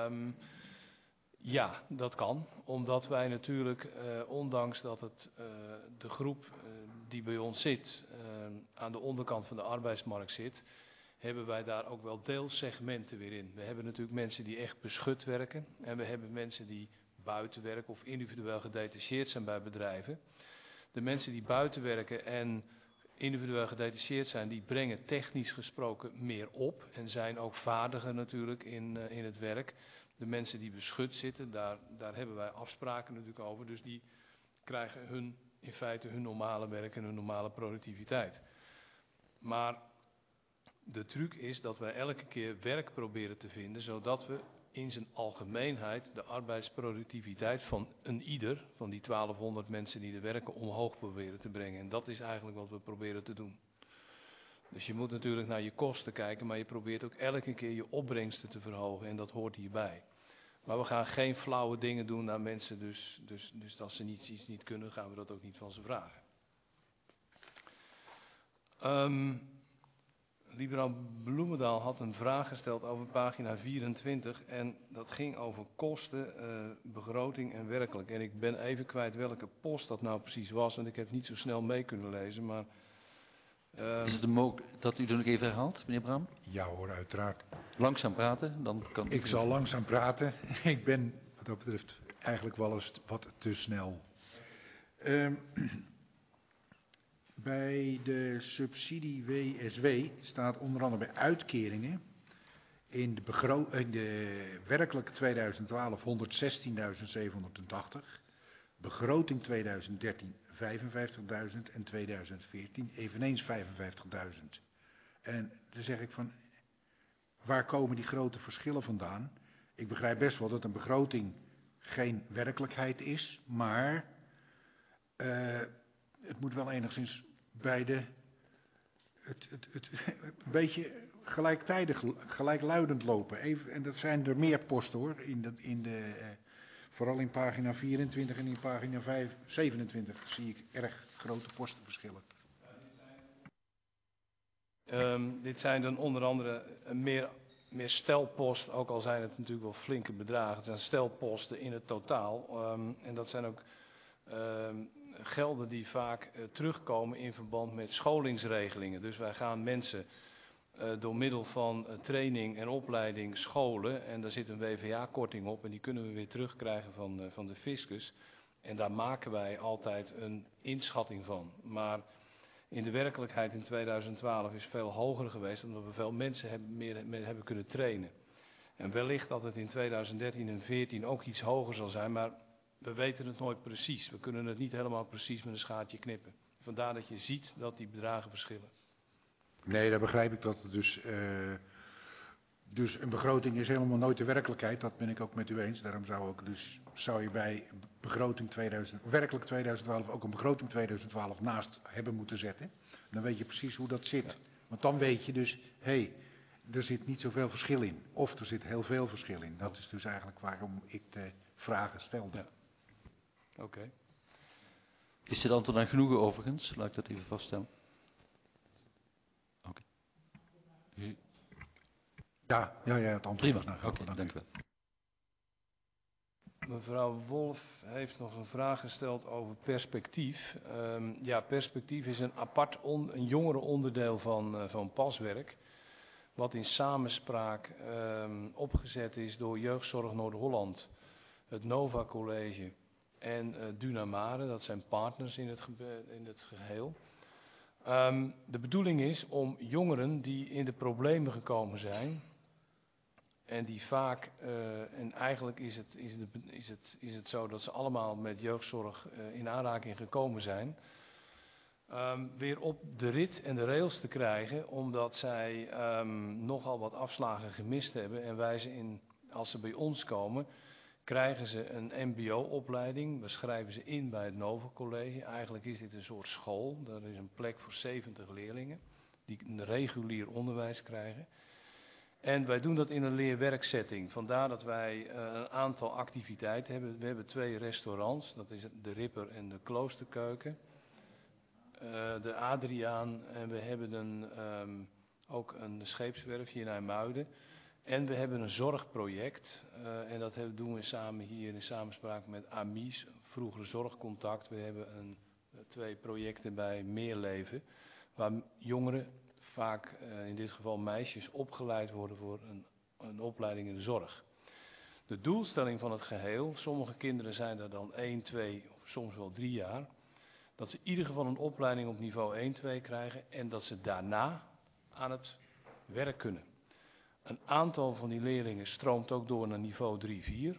Ja, dat kan. Omdat wij natuurlijk, ondanks dat het de groep die bij ons zit, aan de onderkant van de arbeidsmarkt zit, hebben wij daar ook wel deelsegmenten weer in. We hebben natuurlijk mensen die echt beschut werken en we hebben mensen die buiten werken of individueel gedetacheerd zijn bij bedrijven. De mensen die buiten werken en individueel gedetacheerd zijn, die brengen technisch gesproken meer op en zijn ook vaardiger natuurlijk in het werk. De mensen die beschut zitten, daar hebben wij afspraken natuurlijk over, dus die krijgen in feite hun normale werk en hun normale productiviteit. Maar de truc is dat wij elke keer werk proberen te vinden, zodat we in zijn algemeenheid de arbeidsproductiviteit van een ieder, van die 1200 mensen die er werken, omhoog proberen te brengen. En dat is eigenlijk wat we proberen te doen. Dus je moet natuurlijk naar je kosten kijken, maar je probeert ook elke keer je opbrengsten te verhogen en dat hoort hierbij. Maar we gaan geen flauwe dingen doen naar mensen, dus als ze iets niet kunnen, gaan we dat ook niet van ze vragen. Liberaal Bloemendaal had een vraag gesteld over pagina 24 en dat ging over kosten, begroting en werkelijk. En ik ben even kwijt welke post dat nou precies was, want ik heb niet zo snel mee kunnen lezen, maar... Is het mogelijk dat u dat nog even herhaalt, meneer Braam? Ja hoor, uiteraard. Langzaam praten, dan kan... Ik zal langzaam praten. Ik ben wat dat betreft eigenlijk wel eens wat te snel. Bij de subsidie WSW staat onder andere bij uitkeringen in de werkelijke 2012 116.780, begroting 2013 55.000 en 2014 eveneens 55.000. En dan zeg ik van, waar komen die grote verschillen vandaan? Ik begrijp best wel dat een begroting geen werkelijkheid is, maar het moet wel enigszins bij het een beetje gelijktijdig, gelijkluidend lopen. Even, en dat zijn er meer posten hoor, vooral in pagina 24 en in pagina 27 zie ik erg grote postenverschillen. Dit zijn dan onder andere meer stelposten, ook al zijn het natuurlijk wel flinke bedragen. Het zijn stelposten in het totaal. En dat zijn ook gelden die vaak terugkomen in verband met scholingsregelingen. Dus wij gaan mensen door middel van training en opleiding scholen. En daar zit een WVA-korting op en die kunnen we weer terugkrijgen van de fiscus. En daar maken wij altijd een inschatting van. Maar in de werkelijkheid in 2012 is veel hoger geweest, omdat we veel mensen meer hebben kunnen trainen. En wellicht dat het in 2013 en 2014 ook iets hoger zal zijn, maar we weten het nooit precies. We kunnen het niet helemaal precies met een schaartje knippen. Vandaar dat je ziet dat die bedragen verschillen. Nee, daar begrijp ik dat. Dus een begroting is helemaal nooit de werkelijkheid. Dat ben ik ook met u eens. Daarom zou je bij begroting werkelijk 2012 ook een begroting 2012 naast hebben moeten zetten. Dan weet je precies hoe dat zit. Ja. Want dan weet je dus, er zit niet zoveel verschil in. Of er zit heel veel verschil in. Dat is dus eigenlijk waarom ik de vragen stelde. Ja. Oké. Is dit antwoord dan genoegen overigens? Laat ik dat even vaststellen. Oké. Ja, het antwoord was naar Oké, dank u wel. Mevrouw Wolf heeft nog een vraag gesteld over perspectief. Perspectief is een apart een jongerenonderdeel van paswerk, wat in samenspraak opgezet is door Jeugdzorg Noord-Holland, het Nova College en Dunamare. Dat zijn partners in het geheel. De bedoeling is om jongeren die in de problemen gekomen zijn en die vaak, en eigenlijk is het zo dat ze allemaal met jeugdzorg in aanraking gekomen zijn, weer op de rit en de rails te krijgen, omdat zij nogal wat afslagen gemist hebben. En wij als ze bij ons komen, krijgen ze een mbo-opleiding. We schrijven ze in bij het Nova College. Eigenlijk is dit een soort school. Er is een plek voor 70 leerlingen die een regulier onderwijs krijgen. En wij doen dat in een leerwerksetting. Vandaar dat wij een aantal activiteiten hebben. We hebben 2 restaurants. Dat is de Ripper en de Kloosterkeuken. De Adriaan. En we hebben ook een scheepswerfje in IJmuiden. En we hebben een zorgproject. En dat doen we samen hier in samenspraak met AMIS, vroegere zorgcontact. We hebben 2 projecten bij Meerleven, waar jongeren, vaak in dit geval meisjes, opgeleid worden voor een opleiding in de zorg. De doelstelling van het geheel, sommige kinderen zijn er dan 1, 2 of soms wel 3 jaar, dat ze in ieder geval een opleiding op niveau 1, 2 krijgen en dat ze daarna aan het werk kunnen. Een aantal van die leerlingen stroomt ook door naar niveau 3, 4.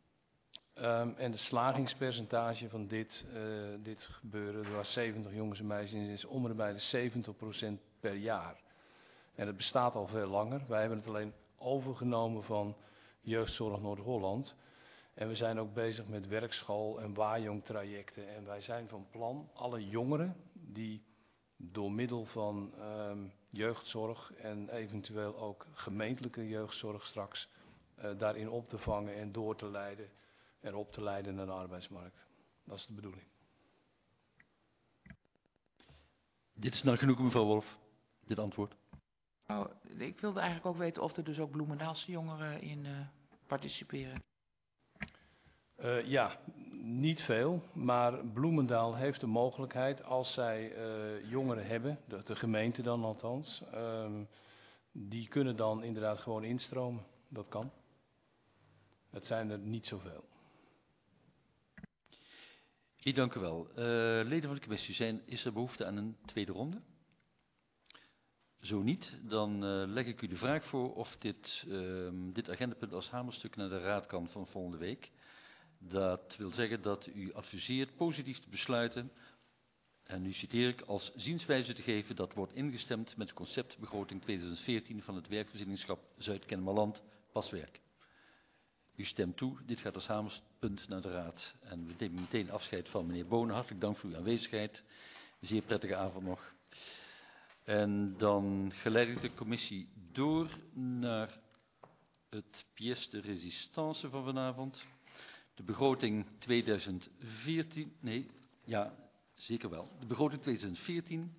En het slagingspercentage van dit gebeuren, er was 70 jongens en meisjes, is om en bij de 70% per jaar. En het bestaat al veel langer. Wij hebben het alleen overgenomen van Jeugdzorg Noord-Holland. En we zijn ook bezig met werkschool en waaijong-trajecten. En wij zijn van plan alle jongeren die door middel van jeugdzorg en eventueel ook gemeentelijke jeugdzorg straks daarin op te vangen en door te leiden en op te leiden naar de arbeidsmarkt. Dat is de bedoeling. Dit is nou genoeg, mevrouw Wolf, dit antwoord. Oh, ik wilde eigenlijk ook weten of er dus ook Bloemendaalse jongeren in participeren. Ja, niet veel, maar Bloemendaal heeft de mogelijkheid, als zij jongeren hebben, de gemeente dan althans, die kunnen dan inderdaad gewoon instromen. Dat kan. Het zijn er niet zoveel. Ik dank u wel. Leden van de commissie, is er behoefte aan een tweede ronde? Zo niet, dan leg ik u de vraag voor of dit agendapunt als hamerstuk naar de raad kan van volgende week. Dat wil zeggen dat u adviseert positief te besluiten en nu citeer ik, als zienswijze te geven dat wordt ingestemd met de conceptbegroting 2014 van het werkvoorzieningschap Zuid-Kennemerland Paswerk. U stemt toe, dit gaat als samenpunt naar de Raad. En we nemen meteen afscheid van meneer Bonen. Hartelijk dank voor uw aanwezigheid. Een zeer prettige avond nog. En dan geleid ik de commissie door naar het pièce de résistance van vanavond. De begroting 2014, nee, ja, zeker wel. De begroting 2014,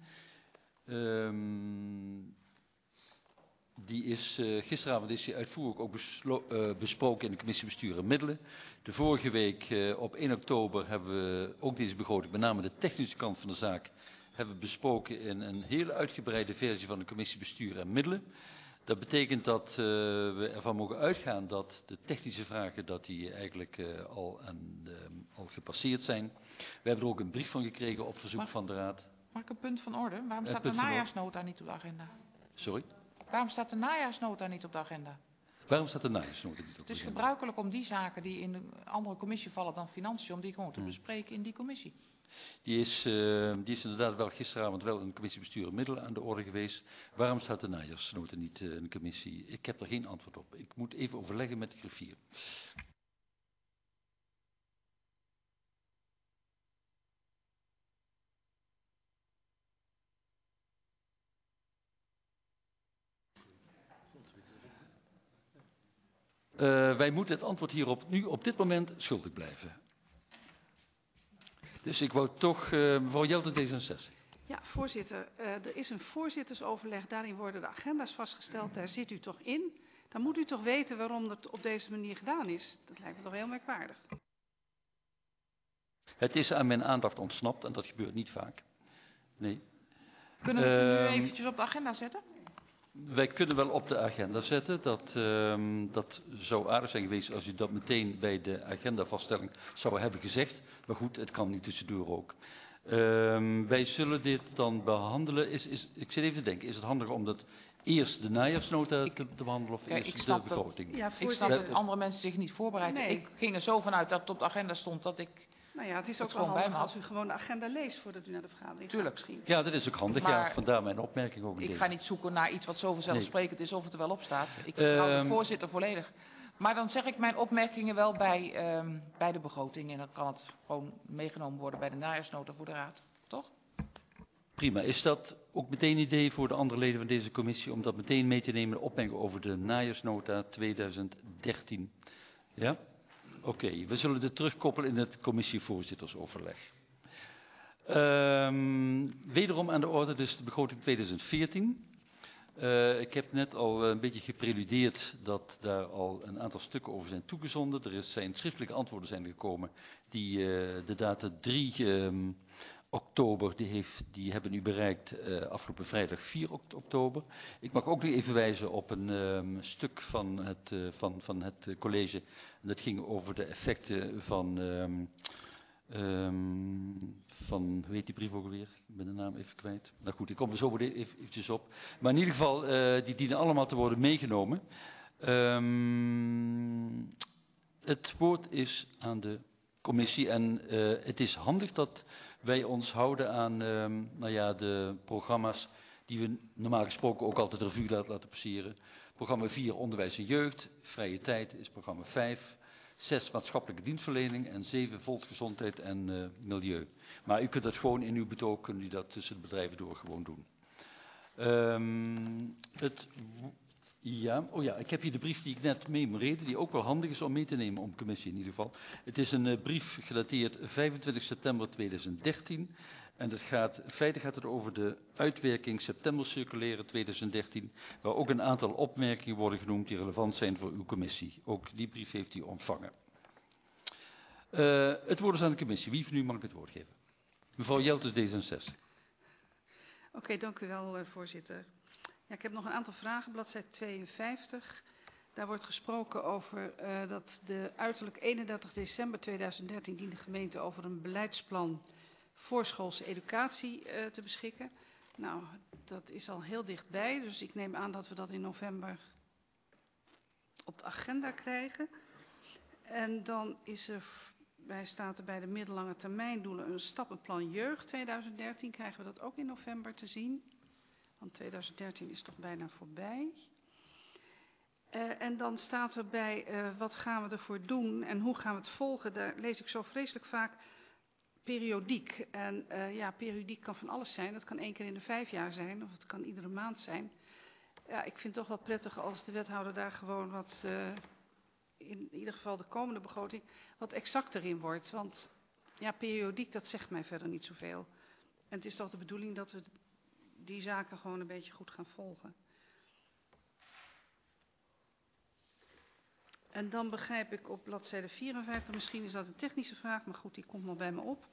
die is, gisteravond is die uitvoerig ook besproken in de commissie Bestuur en Middelen. De vorige week op 1 oktober hebben we ook deze begroting, met name de technische kant van de zaak, hebben we besproken in een hele uitgebreide versie van de commissie Bestuur en Middelen. Dat betekent dat we ervan mogen uitgaan dat de technische vragen dat die eigenlijk al gepasseerd zijn. We hebben er ook een brief van gekregen op verzoek van de Raad. Mag ik een punt van orde? Waarom staat de najaarsnota niet op de agenda? Sorry? Waarom staat de najaarsnota niet op de agenda? Waarom staat de najaarsnota niet op de agenda? Het is gebruikelijk om die zaken die in een andere commissie vallen dan financiën, om die gewoon te bespreken in die commissie. Die is inderdaad wel gisteravond wel in de commissie Bestuur en Middelen aan de orde geweest. Waarom staat de najaarsnota niet in de commissie? Ik heb er geen antwoord op. Ik moet even overleggen met de griffier. Wij moeten het antwoord hierop nu op dit moment schuldig blijven. Dus ik wou toch, mevrouw Jelten, D66. Ja, voorzitter. Er is een voorzittersoverleg. Daarin worden de agenda's vastgesteld. Daar zit u toch in? Dan moet u toch weten waarom dat op deze manier gedaan is. Dat lijkt me toch heel merkwaardig. Het is aan mijn aandacht ontsnapt en dat gebeurt niet vaak. Nee. Kunnen we het nu eventjes op de agenda zetten? Wij kunnen wel op de agenda zetten. Dat zou aardig zijn geweest als u dat meteen bij de agendavaststelling zou hebben gezegd. Maar goed, het kan niet tussendoor ook. Wij zullen dit dan behandelen. Ik zit even te denken, is het handiger om dat eerst de najaarsnota te behandelen of eerst de begroting? Ja, ik snap dat andere mensen zich niet voorbereiden. Nee. Ik ging er zo vanuit dat het op de agenda stond dat ik... Nou ja, het is ook wel handig als u gewoon de agenda leest voordat u naar de vergadering gaat misschien. Ja, dat is ook handig. Maar ja, vandaar mijn opmerking ook. Ik ga niet zoeken naar iets wat zo vanzelfsprekend is of het er wel op staat. Ik vertrouw de voorzitter volledig. Maar dan zeg ik mijn opmerkingen wel bij de begroting. En dan kan het gewoon meegenomen worden bij de najaarsnota voor de Raad. Toch? Prima. Is dat ook meteen een idee voor de andere leden van deze commissie om dat meteen mee te nemen, de opmerking over de najaarsnota 2013? Ja? Oké, we zullen dit terugkoppelen in het commissievoorzittersoverleg. Wederom aan de orde dus de begroting 2014. Ik heb net al een beetje gepreludeerd dat daar al een aantal stukken over zijn toegezonden. Er zijn schriftelijke antwoorden zijn gekomen die de data 3 oktober, die hebben u bereikt afgelopen vrijdag 4 oktober. Ik mag ook nog even wijzen op een stuk van het college. Dat ging over de effecten van, hoe heet die brief ook alweer? Ik ben de naam even kwijt. Nou goed, ik kom er zo eventjes op. Maar in ieder geval, die dienen allemaal te worden meegenomen. Het woord is aan de commissie en het is handig dat wij ons houden aan de programma's die we normaal gesproken ook altijd revue laten passeren. Programma 4 Onderwijs en Jeugd, Vrije Tijd is programma 5, 6 Maatschappelijke Dienstverlening en 7 Volksgezondheid en Milieu. Maar u kunt dat gewoon in uw betoog, kunt u dat tussen de bedrijven door gewoon doen. Ik heb hier de brief die ik net memoreerde, die ook wel handig is om mee te nemen om commissie in ieder geval. Het is een brief gedateerd 25 september 2013 en feitelijk gaat het over de uitwerking september circulaire 2013, waar ook een aantal opmerkingen worden genoemd die relevant zijn voor uw commissie. Ook die brief heeft u ontvangen. Het woord is aan de commissie. Wie van u mag ik het woord geven? Mevrouw Jeltes, D66. Oké, dank u wel, voorzitter. Ja, ik heb nog een aantal vragen, bladzijde 52. Daar wordt gesproken over dat de uiterlijk 31 december 2013 dient de gemeente over een beleidsplan voorschoolse educatie te beschikken. Nou, dat is al heel dichtbij, dus ik neem aan dat we dat in november op de agenda krijgen. En dan is er Wij staan er bij de middellange termijndoelen een stappenplan jeugd 2013. Krijgen we dat ook in november te zien? Want 2013 is toch bijna voorbij. En dan staat er bij wat gaan we ervoor doen en hoe gaan we het volgen. Daar lees ik zo vreselijk vaak periodiek. En ja, periodiek kan van alles zijn. Dat kan 1 keer in de 5 jaar zijn of het kan iedere maand zijn. Ja, ik vind het toch wel prettig als de wethouder daar gewoon wat, in ieder geval de komende begroting, wat exacter in wordt. Want ja, periodiek, dat zegt mij verder niet zoveel. En het is toch de bedoeling dat we die zaken gewoon een beetje goed gaan volgen. En dan begrijp ik op bladzijde 54, misschien is dat een technische vraag, maar goed, die komt maar bij me op.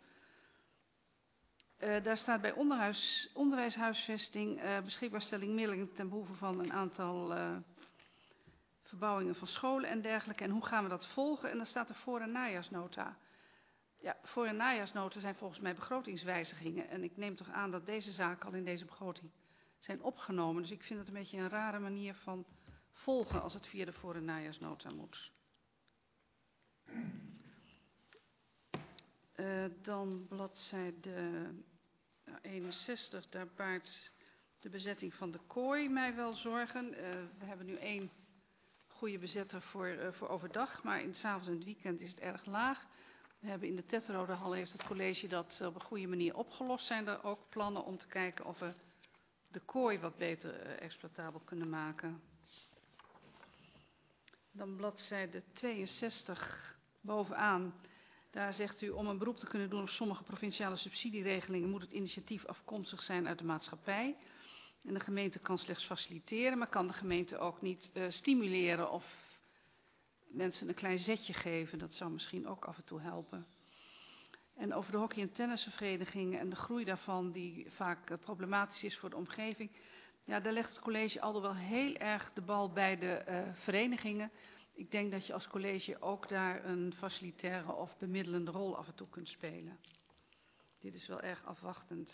Daar staat bij onderwijshuisvesting beschikbaarstelling middelen ten behoeve van een aantal verbouwingen van scholen en dergelijke. En hoe gaan we dat volgen? En dan staat er voor- en najaarsnota. Ja, voor- en najaarsnota zijn volgens mij begrotingswijzigingen. En ik neem toch aan dat deze zaken al in deze begroting zijn opgenomen. Dus ik vind het een beetje een rare manier van volgen als het via de voor- en najaarsnota moet. Dan bladzijde 61, daar baart de bezetting van de kooi mij wel zorgen. We hebben nu 1 goede bezetter voor overdag, maar in 's avonds en het weekend is het erg laag. We hebben in de Tetterode Hal heeft het college dat op een goede manier opgelost. Zijn er ook plannen om te kijken of we de kooi wat beter exploitabel kunnen maken? Dan bladzijde 62 bovenaan. Daar zegt u, om een beroep te kunnen doen op sommige provinciale subsidieregelingen moet het initiatief afkomstig zijn uit de maatschappij. En de gemeente kan slechts faciliteren, maar kan de gemeente ook niet stimuleren of mensen een klein zetje geven. Dat zou misschien ook af en toe helpen. En over de hockey- en tennisverenigingen en de groei daarvan, die vaak problematisch is voor de omgeving. Ja, daar legt het college al wel heel erg de bal bij de verenigingen. Ik denk dat je als college ook daar een facilitaire of bemiddelende rol af en toe kunt spelen. Dit is wel erg afwachtend.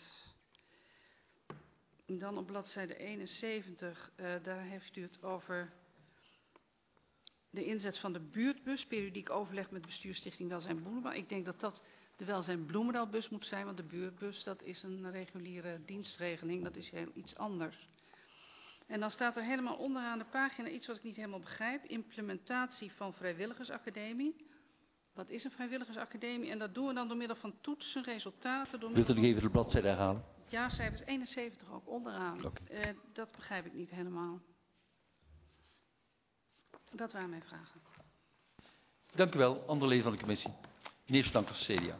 En dan op bladzijde 71, daar heeft u het over de inzet van de buurtbus, periodiek overleg met bestuursstichting Welzijn Bloemendaal. Ik denk dat dat de Welzijn Bloemendaalbus moet zijn, want de buurtbus dat is een reguliere dienstregeling, dat is heel iets anders. En dan staat er helemaal onderaan de pagina iets wat ik niet helemaal begrijp. Implementatie van vrijwilligersacademie. Wat is een vrijwilligersacademie? En dat doen we dan door middel van toetsen, resultaten. Wilt u nog even de bladzijde herhalen? Ja, cijfers 71 ook onderaan. Okay. Dat begrijp ik niet helemaal. Dat waren mijn vragen. Dank u wel. Andere leden van de commissie. Meneer Stankers, CDA.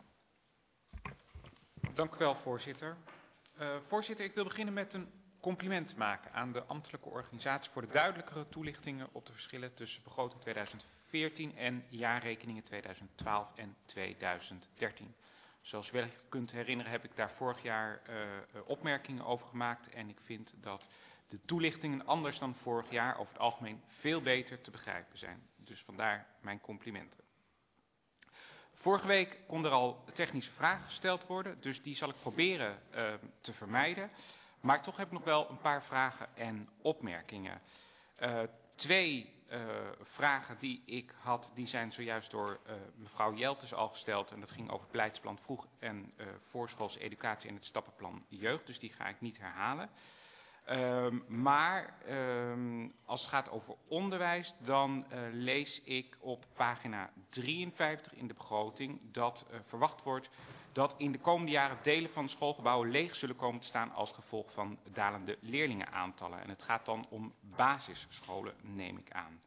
Dank u wel, voorzitter. Voorzitter, ik wil beginnen met een compliment maken aan de ambtelijke organisatie voor de duidelijkere toelichtingen op de verschillen tussen begroting 2014 en jaarrekeningen 2012 en 2013. Zoals u wellicht kunt herinneren heb ik daar vorig jaar opmerkingen over gemaakt en ik vind dat de toelichtingen anders dan vorig jaar over het algemeen veel beter te begrijpen zijn. Dus vandaar mijn complimenten. Vorige week kon er al technische vragen gesteld worden, dus die zal ik proberen te vermijden. Maar toch heb ik nog wel een paar vragen en opmerkingen. 2 vragen die ik had, die zijn zojuist door mevrouw Jeltes al gesteld. En dat ging over het beleidsplan vroeg- en voorschoolse educatie en het stappenplan jeugd. Dus die ga ik niet herhalen. Maar als het gaat over onderwijs, dan lees ik op pagina 53 in de begroting dat verwacht wordt dat in de komende jaren delen van schoolgebouwen leeg zullen komen te staan als gevolg van dalende leerlingenaantallen. En het gaat dan om basisscholen, neem ik aan.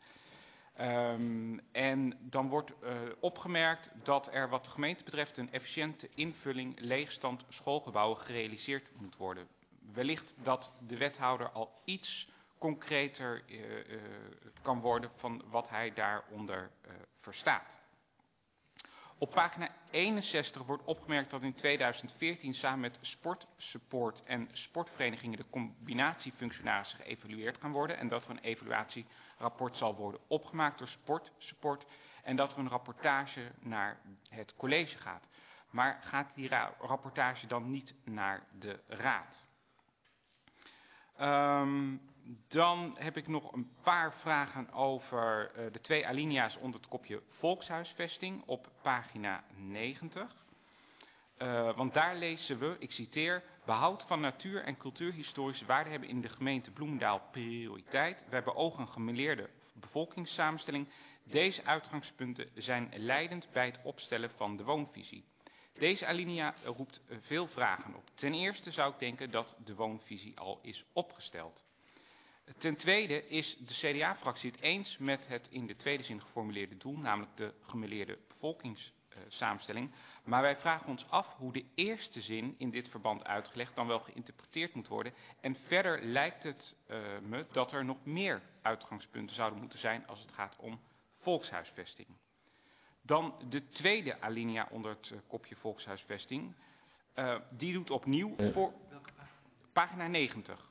En dan wordt opgemerkt dat er wat de gemeente betreft een efficiënte invulling leegstand schoolgebouwen gerealiseerd moet worden. Wellicht dat de wethouder al iets concreter kan worden van wat hij daaronder verstaat. Op pagina 61 wordt opgemerkt dat in 2014 samen met sportsupport en sportverenigingen de combinatiefunctionarissen geëvalueerd gaan worden. En dat er een evaluatierapport zal worden opgemaakt door sportsupport. En dat er een rapportage naar het college gaat. Maar gaat die rapportage dan niet naar de raad? Dan heb ik nog een paar vragen over de 2 alinea's onder het kopje volkshuisvesting op pagina 90. Want daar lezen we, ik citeer, behoud van natuur- en cultuurhistorische waarde hebben in de gemeente Bloemendaal prioriteit. Wij beogen een gemêleerde bevolkingssamenstelling. Deze uitgangspunten zijn leidend bij het opstellen van de woonvisie. Deze alinea roept veel vragen op. Ten eerste zou ik denken dat de woonvisie al is opgesteld. Ten tweede is de CDA-fractie het eens met het in de tweede zin geformuleerde doel, namelijk de gemêleerde bevolkingssamenstelling. Maar wij vragen ons af hoe de eerste zin in dit verband uitgelegd dan wel geïnterpreteerd moet worden. En verder lijkt het me dat er nog meer uitgangspunten zouden moeten zijn als het gaat om volkshuisvesting. Dan de tweede alinea onder het kopje volkshuisvesting. Die doet opnieuw voor pagina 90.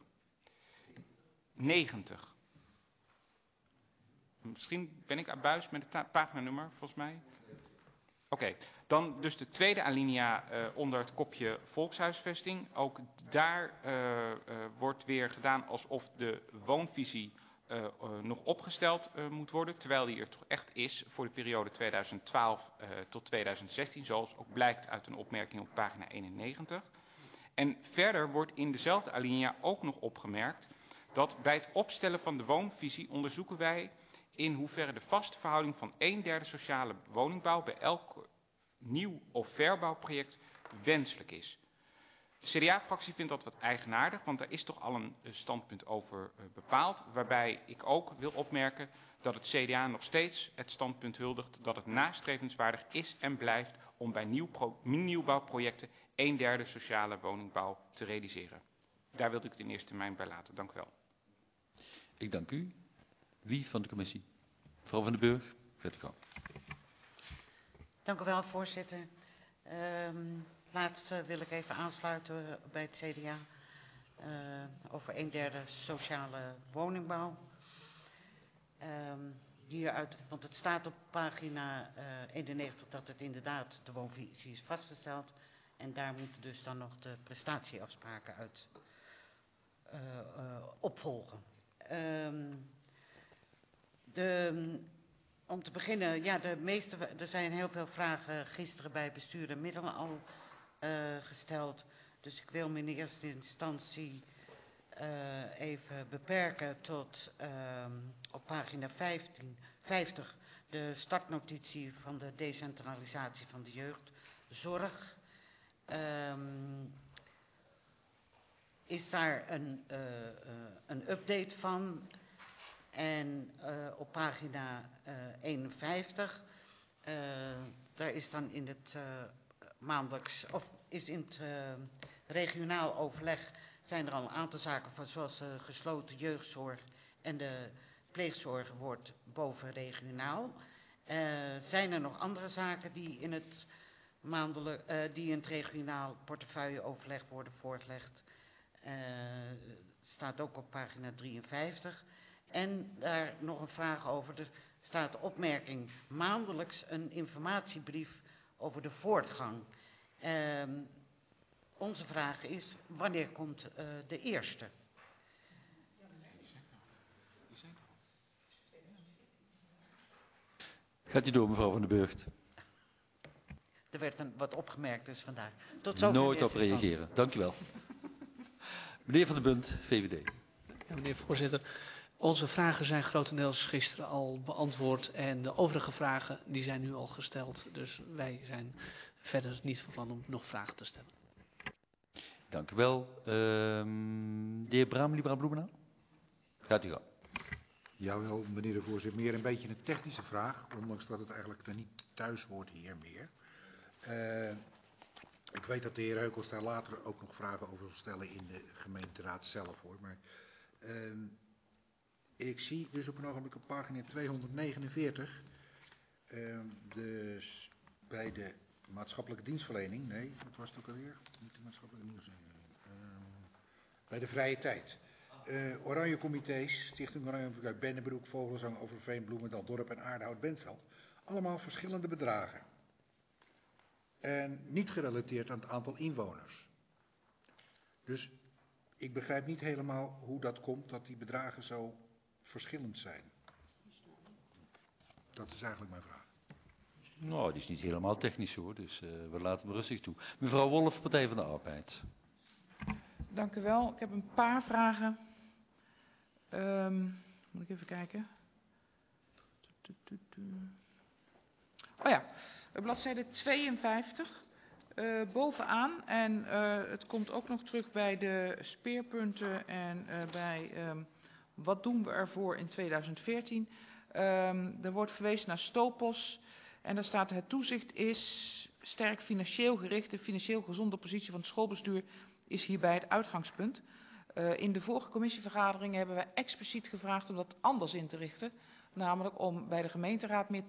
90. Misschien ben ik abuis met het paginanummer, volgens mij. Oké, dan dus de tweede alinea onder het kopje volkshuisvesting. Ook daar wordt weer gedaan alsof de woonvisie nog opgesteld moet worden, terwijl die er toch echt is voor de periode 2012 tot 2016, zoals ook blijkt uit een opmerking op pagina 91. En verder wordt in dezelfde alinea ook nog opgemerkt dat bij het opstellen van de woonvisie onderzoeken wij in hoeverre de vaste verhouding van 1/3 sociale woningbouw bij elk nieuw of verbouwproject wenselijk is. De CDA-fractie vindt dat wat eigenaardig, want daar is toch al een standpunt over bepaald. Waarbij ik ook wil opmerken dat het CDA nog steeds het standpunt huldigt dat het nastrevenswaardig is en blijft om bij nieuwbouwprojecten 1/3 sociale woningbouw te realiseren. Daar wilde ik het in eerste termijn bij laten. Dank u wel. Ik dank u. Wie van de commissie? Mevrouw van den Burg, gaat u gang. Dank u wel, voorzitter. Laatst wil ik even aansluiten bij het CDA over 1/3 sociale woningbouw. Hieruit, want het staat op pagina 91 dat het inderdaad de woonvisie is vastgesteld. En daar moeten dus dan nog de prestatieafspraken uit opvolgen. Om te beginnen, ja, er zijn heel veel vragen gisteren bij bestuur en middelen al gesteld. Dus ik wil me in eerste instantie even beperken tot op pagina 50 de startnotitie van de decentralisatie van de jeugdzorg. Is daar een update van? En op pagina 51, daar is dan in het maandelijks, of is in het regionaal overleg, zijn er al een aantal zaken van, zoals de gesloten jeugdzorg en de pleegzorg wordt bovenregionaal. Zijn er nog andere zaken die in het regionaal portefeuilleoverleg worden voorgelegd? Staat ook op pagina 53. En daar nog een vraag over. Er staat de opmerking maandelijks een informatiebrief over de voortgang. Onze vraag is, wanneer komt de eerste? Gaat u door, mevrouw van den Burgt. Er werd wat opgemerkt, dus vandaar. Tot zover. Nooit op reageren. Dank u wel. Meneer Van den Bunt, VVD. Ja, meneer voorzitter. Onze vragen zijn grotendeels gisteren al beantwoord en de overige vragen die zijn nu al gesteld. Dus wij zijn verder niet van plan om nog vragen te stellen. Dank u wel. De heer Braam, Liberaal Bloemendaal. Gaat u gang. Jawel, meneer de voorzitter. Meer een beetje een technische vraag, ondanks dat het eigenlijk er niet thuis hoort hier meer. Ik weet dat de heer Heukels daar later ook nog vragen over zal stellen in de gemeenteraad zelf, hoor. Maar ik zie dus op een ogenblik op pagina 249 bij de maatschappelijke dienstverlening, nee, wat was het ook alweer? Niet de maatschappelijke dienstverlening. Bij de vrije tijd. Oranje comité's, Stichting Oranje, Bennebroek, Vogelzang, Overveen, Bloemendaal, Dorp en Aardehout, Bentveld. Allemaal verschillende bedragen. En niet gerelateerd aan het aantal inwoners. Dus Ik begrijp niet helemaal hoe dat komt dat die bedragen zo verschillend zijn. Dat is eigenlijk mijn vraag. Nou, die is niet helemaal technisch hoor, dus we laten hem rustig toe. Mevrouw Wolf, Partij van de Arbeid. Dank u wel. Ik heb een paar vragen. Moet ik even kijken. Oh ja, bladzijde 52. Bovenaan, en het komt ook nog terug bij de speerpunten en bij wat doen we ervoor in 2014. Er wordt verwezen naar Stopos en daar staat: het toezicht is sterk financieel gericht. De financieel gezonde positie van het schoolbestuur is hierbij het uitgangspunt. In de vorige commissievergadering hebben wij expliciet gevraagd om dat anders in te richten. Namelijk om bij de gemeenteraad meer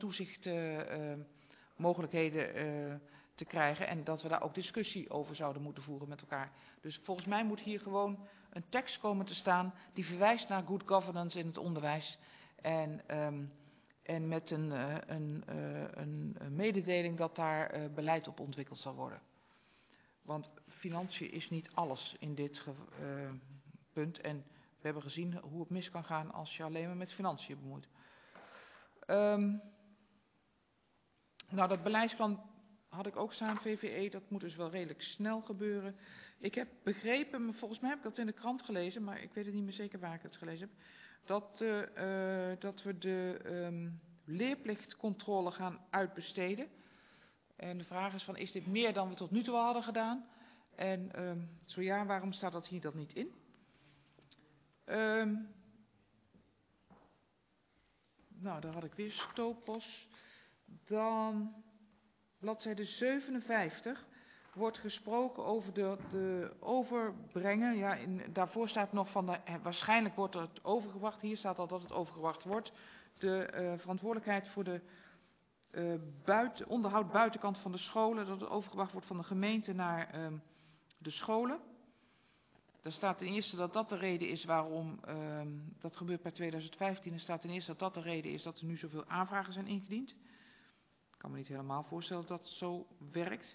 toezichtmogelijkheden te krijgen. En dat we daar ook discussie over zouden moeten voeren met elkaar. Dus volgens mij moet hier gewoon een tekst komen te staan die verwijst naar good governance in het onderwijs. En met een mededeling dat daar beleid op ontwikkeld zal worden. Want financiën is niet alles in dit punt. En we hebben gezien hoe het mis kan gaan als je alleen maar met financiën bemoeit. Nou, dat beleidsplan had ik ook staan, VVE. Dat moet dus wel redelijk snel gebeuren. Ik heb begrepen, maar volgens mij heb ik dat in de krant gelezen, maar ik weet het niet meer zeker waar ik het gelezen heb, dat we de leerplichtcontrole gaan uitbesteden. En de vraag is van, is dit meer dan we tot nu toe al hadden gedaan? En zo ja, waarom staat dat hier dan niet in? Nou, daar had ik weer Stopos. Dan bladzijde 57 wordt gesproken over de overbrengen. Ja, daarvoor staat nog van, waarschijnlijk wordt het overgebracht. Hier staat al dat het overgebracht wordt. De verantwoordelijkheid voor de onderhoud buitenkant van de scholen, dat het overgebracht wordt van de gemeente naar de scholen. Daar staat ten eerste dat dat de reden is waarom, dat gebeurt per 2015, er staat ten eerste dat dat de reden is dat er nu zoveel aanvragen zijn ingediend. Ik kan me niet helemaal voorstellen dat het zo werkt.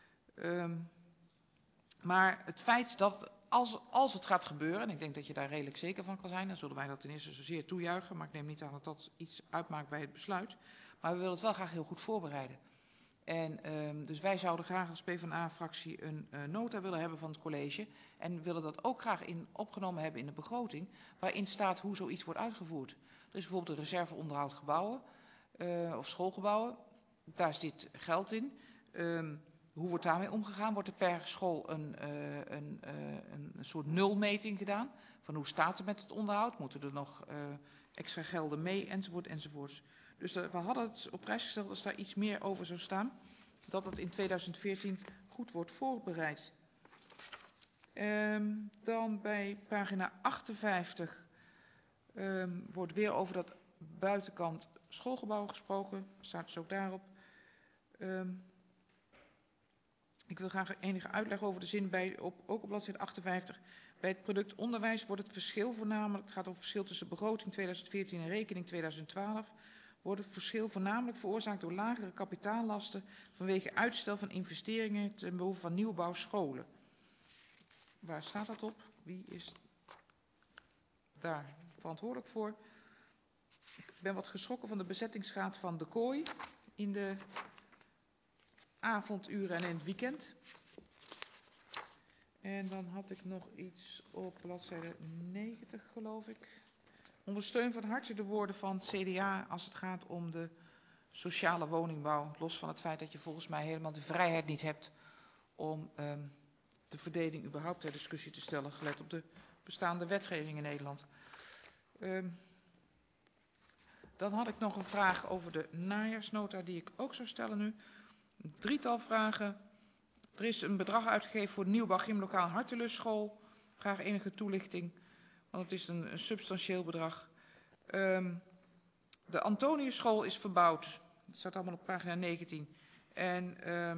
Maar het feit dat als het gaat gebeuren, en ik denk dat je daar redelijk zeker van kan zijn, dan zullen wij dat ten eerste zozeer toejuichen, maar ik neem niet aan dat dat iets uitmaakt bij het besluit. Maar we willen het wel graag heel goed voorbereiden. En dus wij zouden graag als PvdA-fractie een nota willen hebben van het college. En willen dat ook graag opgenomen hebben in de begroting. Waarin staat hoe zoiets wordt uitgevoerd. Er is bijvoorbeeld een reserveonderhoud gebouwen of schoolgebouwen. Daar is dit geld in. Hoe wordt daarmee omgegaan? Wordt er per school een soort nulmeting gedaan? Van hoe staat het met het onderhoud? Moeten er nog extra gelden mee? Enzovoort, enzovoorts. Dus we hadden het op prijs gesteld als daar iets meer over zou staan. Dat het in 2014 goed wordt voorbereid. Dan bij pagina 58 wordt weer over dat buitenkant schoolgebouw gesproken. Staat dus ook daarop. Ik wil graag enige uitleg over de zin ook op bladzijde 58. Bij het product onderwijs wordt het verschil voornamelijk, het gaat over het verschil tussen begroting 2014 en rekening 2012, wordt het verschil voornamelijk veroorzaakt door lagere kapitaallasten vanwege uitstel van investeringen ten behoeve van nieuwbouw scholen. Waar staat dat op? Wie is daar verantwoordelijk voor? Ik ben wat geschrokken van de bezettingsgraad van de kooi in de avonduren en in het weekend. En dan had ik nog iets op bladzijde 90, geloof ik. Ondersteun van harte de woorden van het CDA als het gaat om de sociale woningbouw. Los van het feit dat je volgens mij helemaal de vrijheid niet hebt om de verdeling überhaupt ter discussie te stellen, gelet op de bestaande wetgeving in Nederland. Dan had ik nog een vraag over de najaarsnota die ik ook zou stellen nu. Een drietal vragen. Er is een bedrag uitgegeven voor de nieuwbouw gymlokaal Hartelusschool. Graag enige toelichting, want het is een substantieel bedrag. De Antoniusschool is verbouwd. Dat staat allemaal op pagina 19. En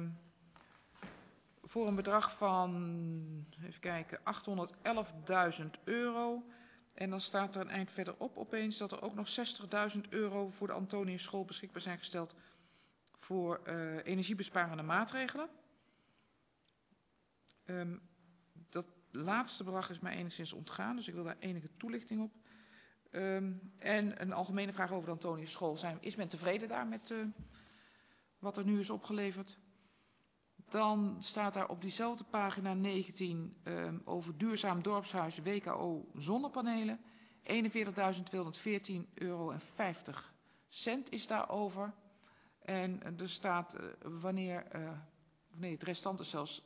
voor een bedrag van, even kijken, €811.000. En dan staat er een eind verderop opeens dat er ook nog €60.000 voor de Antoniusschool beschikbaar zijn gesteld voor energiebesparende maatregelen. laatste bedrag is mij enigszins ontgaan, dus ik wil daar enige toelichting op. En een algemene vraag over de Antonius School. Is men tevreden daar met wat er nu is opgeleverd? Dan staat daar op diezelfde pagina 19 over duurzaam dorpshuis WKO zonnepanelen. €41.214,50 is daarover. En er staat wanneer het restant is zelfs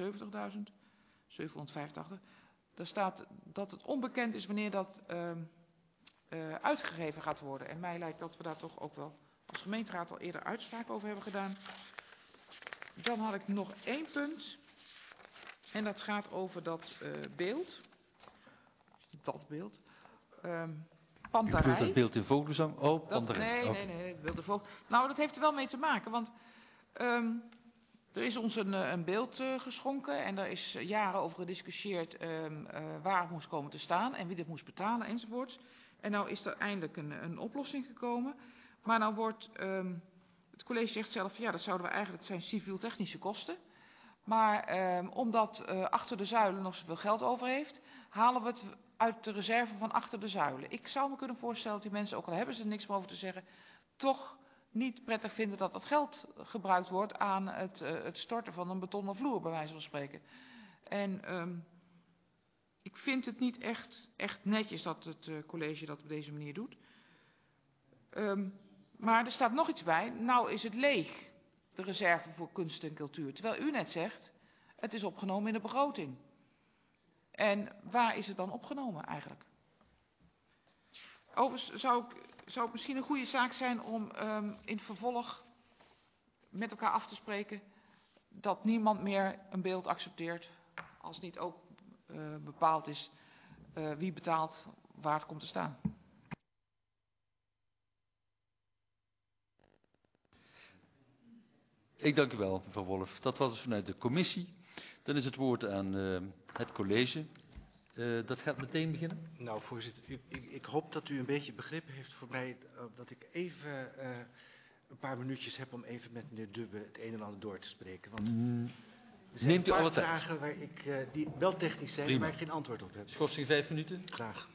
78.785. Er staat dat het onbekend is wanneer dat uitgegeven gaat worden. En mij lijkt dat we daar toch ook wel als gemeenteraad al eerder uitspraak over hebben gedaan. Dan had ik nog 1 punt. En dat gaat over dat beeld. Dat beeld. Panterij. Dat beeld in Vogelzang? Oh, Panterij. Nee, het beeld in Vogelzang. Nou, dat heeft er wel mee te maken, want er is ons een beeld geschonken en daar is jaren over gediscussieerd waar het moest komen te staan en wie dit moest betalen enzovoorts. En nou is er eindelijk een oplossing gekomen. Maar nou wordt, het college zegt zelf, ja, dat zouden we eigenlijk, het zijn civiel-technische kosten. Maar omdat Achter de Zuilen nog zoveel geld over heeft, halen we het uit de reserve van Achter de Zuilen. Ik zou me kunnen voorstellen dat die mensen, ook al hebben ze er niks meer over te zeggen, toch niet prettig vinden dat dat geld gebruikt wordt aan het storten van een betonnen vloer, bij wijze van spreken. En ik vind het niet echt netjes dat het college dat op deze manier doet. Maar er staat nog iets bij. Nou is het leeg, de reserve voor kunst en cultuur. Terwijl u net zegt, het is opgenomen in de begroting. En waar is het dan opgenomen eigenlijk? Overigens zou het misschien een goede zaak zijn om in het vervolg met elkaar af te spreken dat niemand meer een beeld accepteert als niet ook bepaald is wie betaalt waar het komt te staan. Ik dank u wel, mevrouw Wolff. Dat was het vanuit de commissie. Dan is het woord aan het college. Dat gaat meteen beginnen. Nou, voorzitter, ik hoop dat u een beetje begrip heeft voor mij dat ik even een paar minuutjes heb om even met meneer Dubbe het een en ander door te spreken. Want er zijn Neemt u een alle paar tijd. vragen waar die wel technisch zijn, Prima. maar ik geen antwoord op heb. Schorsing 5 minuten. Graag.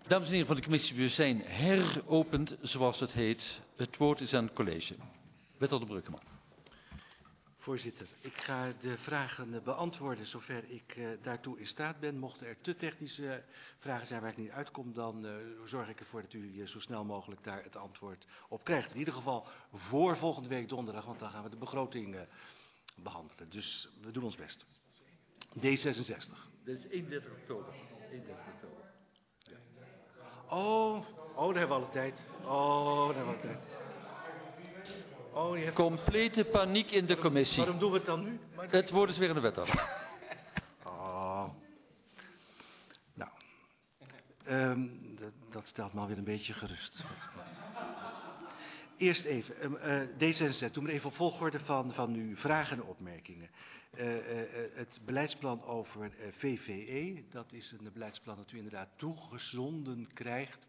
Dames en heren van de commissie, we zijn heropend, zoals het heet. Het woord is aan het college. Wethouder Bruggeman. Voorzitter, ik ga de vragen beantwoorden zover ik daartoe in staat ben. Mochten er te technische vragen zijn waar ik niet uitkom, dan zorg ik ervoor dat u zo snel mogelijk daar het antwoord op krijgt. In ieder geval voor volgende week donderdag, want dan gaan we de begroting behandelen. Dus we doen ons best. D66. Dit is 31 oktober. 31 oktober. Oh, daar hebben we alle tijd. Oh, daar hebben we alle tijd. Oh, die heeft... Complete paniek in de commissie. Waarom doen we het dan nu? Het woord is weer aan de wethouder. Oh. Nou, dat stelt me alweer een beetje gerust. Eerst even, D66, doe maar even op volgorde van uw vragen en opmerkingen. Het beleidsplan over VVE, dat is een beleidsplan dat u inderdaad toegezonden krijgt.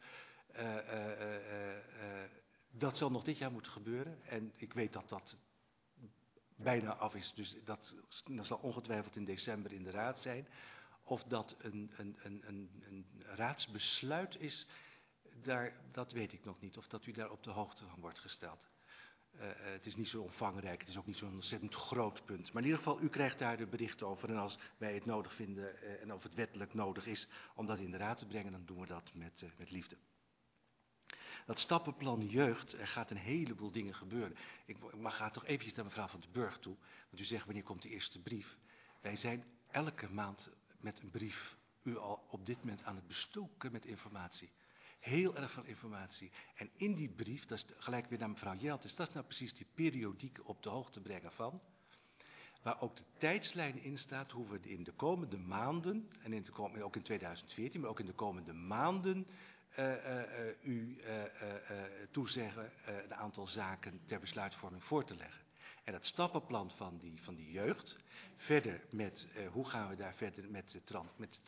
Dat zal nog dit jaar moeten gebeuren en ik weet dat dat bijna af is, dus dat zal ongetwijfeld in december in de raad zijn. Of dat een raadsbesluit is, dat weet ik nog niet, of dat u daar op de hoogte van wordt gesteld. Het is niet zo omvangrijk, het is ook niet zo'n ontzettend groot punt. Maar in ieder geval, u krijgt daar de berichten over. En als wij het nodig vinden en of het wettelijk nodig is om dat in de raad te brengen, dan doen we dat met liefde. Dat stappenplan jeugd, er gaat een heleboel dingen gebeuren. Ik ga toch eventjes naar mevrouw Van den Burg toe. Want u zegt, wanneer komt de eerste brief? Wij zijn elke maand met een brief u al op dit moment aan het bestoken met informatie. Heel erg veel informatie. En in die brief, dat is gelijk weer naar mevrouw Jeltis, dat is nou precies die periodiek op de hoogte brengen van. Waar ook de tijdslijn in staat hoe we in de komende maanden, en ook in 2014, maar ook in de komende maanden, u toezeggen een aantal zaken ter besluitvorming voor te leggen. En het stappenplan van die jeugd, verder met hoe gaan we daar verder met de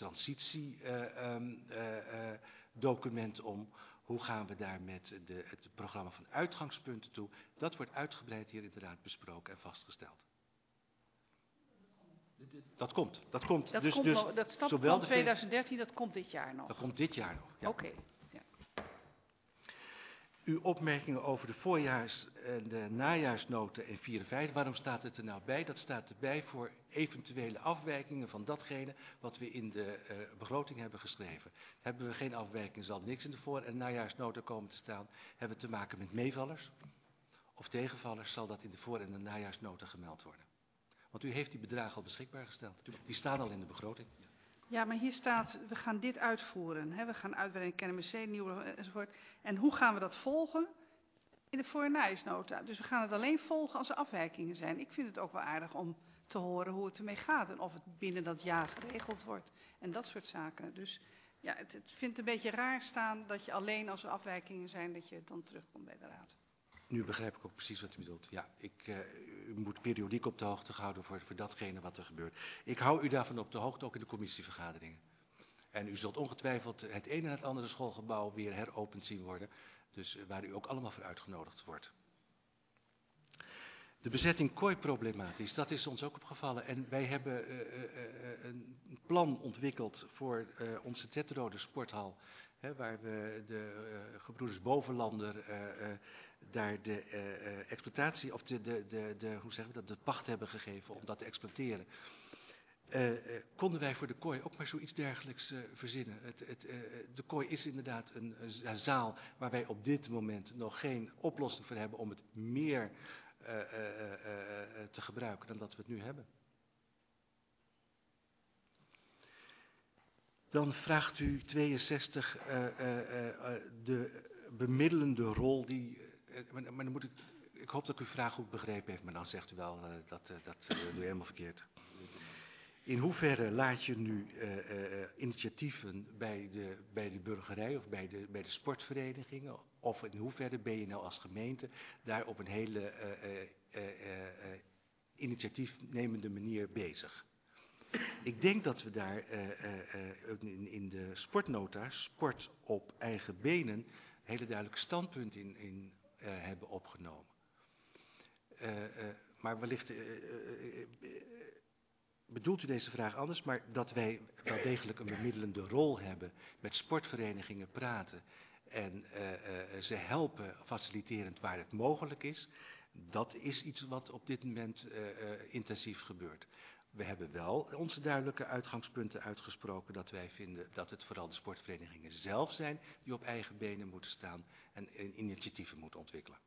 transitiedocument om, hoe gaan we daar met het programma van uitgangspunten toe, dat wordt uitgebreid hier inderdaad besproken en vastgesteld. Dat komt. Dat stappenplan 2013, dat komt dit jaar nog. Dat komt dit jaar nog, ja. Oké. Ja. Uw opmerkingen over de voorjaars- en de najaarsnoten in 54, waarom staat het er nou bij? Dat staat erbij voor eventuele afwijkingen van datgene wat we in de begroting hebben geschreven. Hebben we geen afwijking, zal niks in de voor- en najaarsnoten komen te staan. Hebben we te maken met meevallers of tegenvallers, zal dat in de voor- en de najaarsnoten gemeld worden. Want u heeft die bedragen al beschikbaar gesteld. Die staan al in de begroting. Ja, maar hier staat, we gaan dit uitvoeren. Hè? We gaan uitbreiden KNMC, nieuwe enzovoort. En hoe gaan we dat volgen? In de voor- en najaarsnota. Dus we gaan het alleen volgen als er afwijkingen zijn. Ik vind het ook wel aardig om te horen hoe het ermee gaat. En of het binnen dat jaar geregeld wordt. En dat soort zaken. Dus ja, het vindt een beetje raar staan dat je alleen als er afwijkingen zijn, dat je dan terugkomt bij de raad. Nu begrijp ik ook precies wat u bedoelt. Ja, u moet periodiek op de hoogte gehouden voor datgene wat er gebeurt. Ik hou u daarvan op de hoogte, ook in de commissievergaderingen. En u zult ongetwijfeld het ene en het andere schoolgebouw weer heropend zien worden. Dus waar u ook allemaal voor uitgenodigd wordt. De bezetting kooi-problematisch, dat is ons ook opgevallen. En wij hebben een plan ontwikkeld voor onze tetrode sporthal. Hè, waar we de gebroeders Bovenlander daar de exploitatie, of hoe zeggen we dat, de pacht hebben gegeven om dat te exploiteren. Konden wij voor de kooi ook maar zoiets dergelijks verzinnen. De kooi is inderdaad een zaal waar wij op dit moment nog geen oplossing voor hebben om het meer te gebruiken dan dat we het nu hebben. Dan vraagt u 62 de bemiddelende rol die... maar dan moet ik hoop dat ik uw vraag goed begrepen heeft, maar dan zegt u wel dat doe je helemaal verkeerd. In hoeverre laat je nu initiatieven bij de burgerij of bij de sportverenigingen, of in hoeverre ben je nou als gemeente daar op een hele initiatiefnemende manier bezig? Ik denk dat we daar in de sportnota, sport op eigen benen, een hele duidelijk standpunt in hebben opgenomen. Maar wellicht bedoelt u deze vraag anders, maar dat wij wel degelijk een bemiddelende rol hebben, met sportverenigingen praten en ze helpen faciliterend waar het mogelijk is, dat is iets wat op dit moment intensief gebeurt. We hebben wel onze duidelijke uitgangspunten uitgesproken dat wij vinden dat het vooral de sportverenigingen zelf zijn die op eigen benen moeten staan en initiatieven moeten ontwikkelen.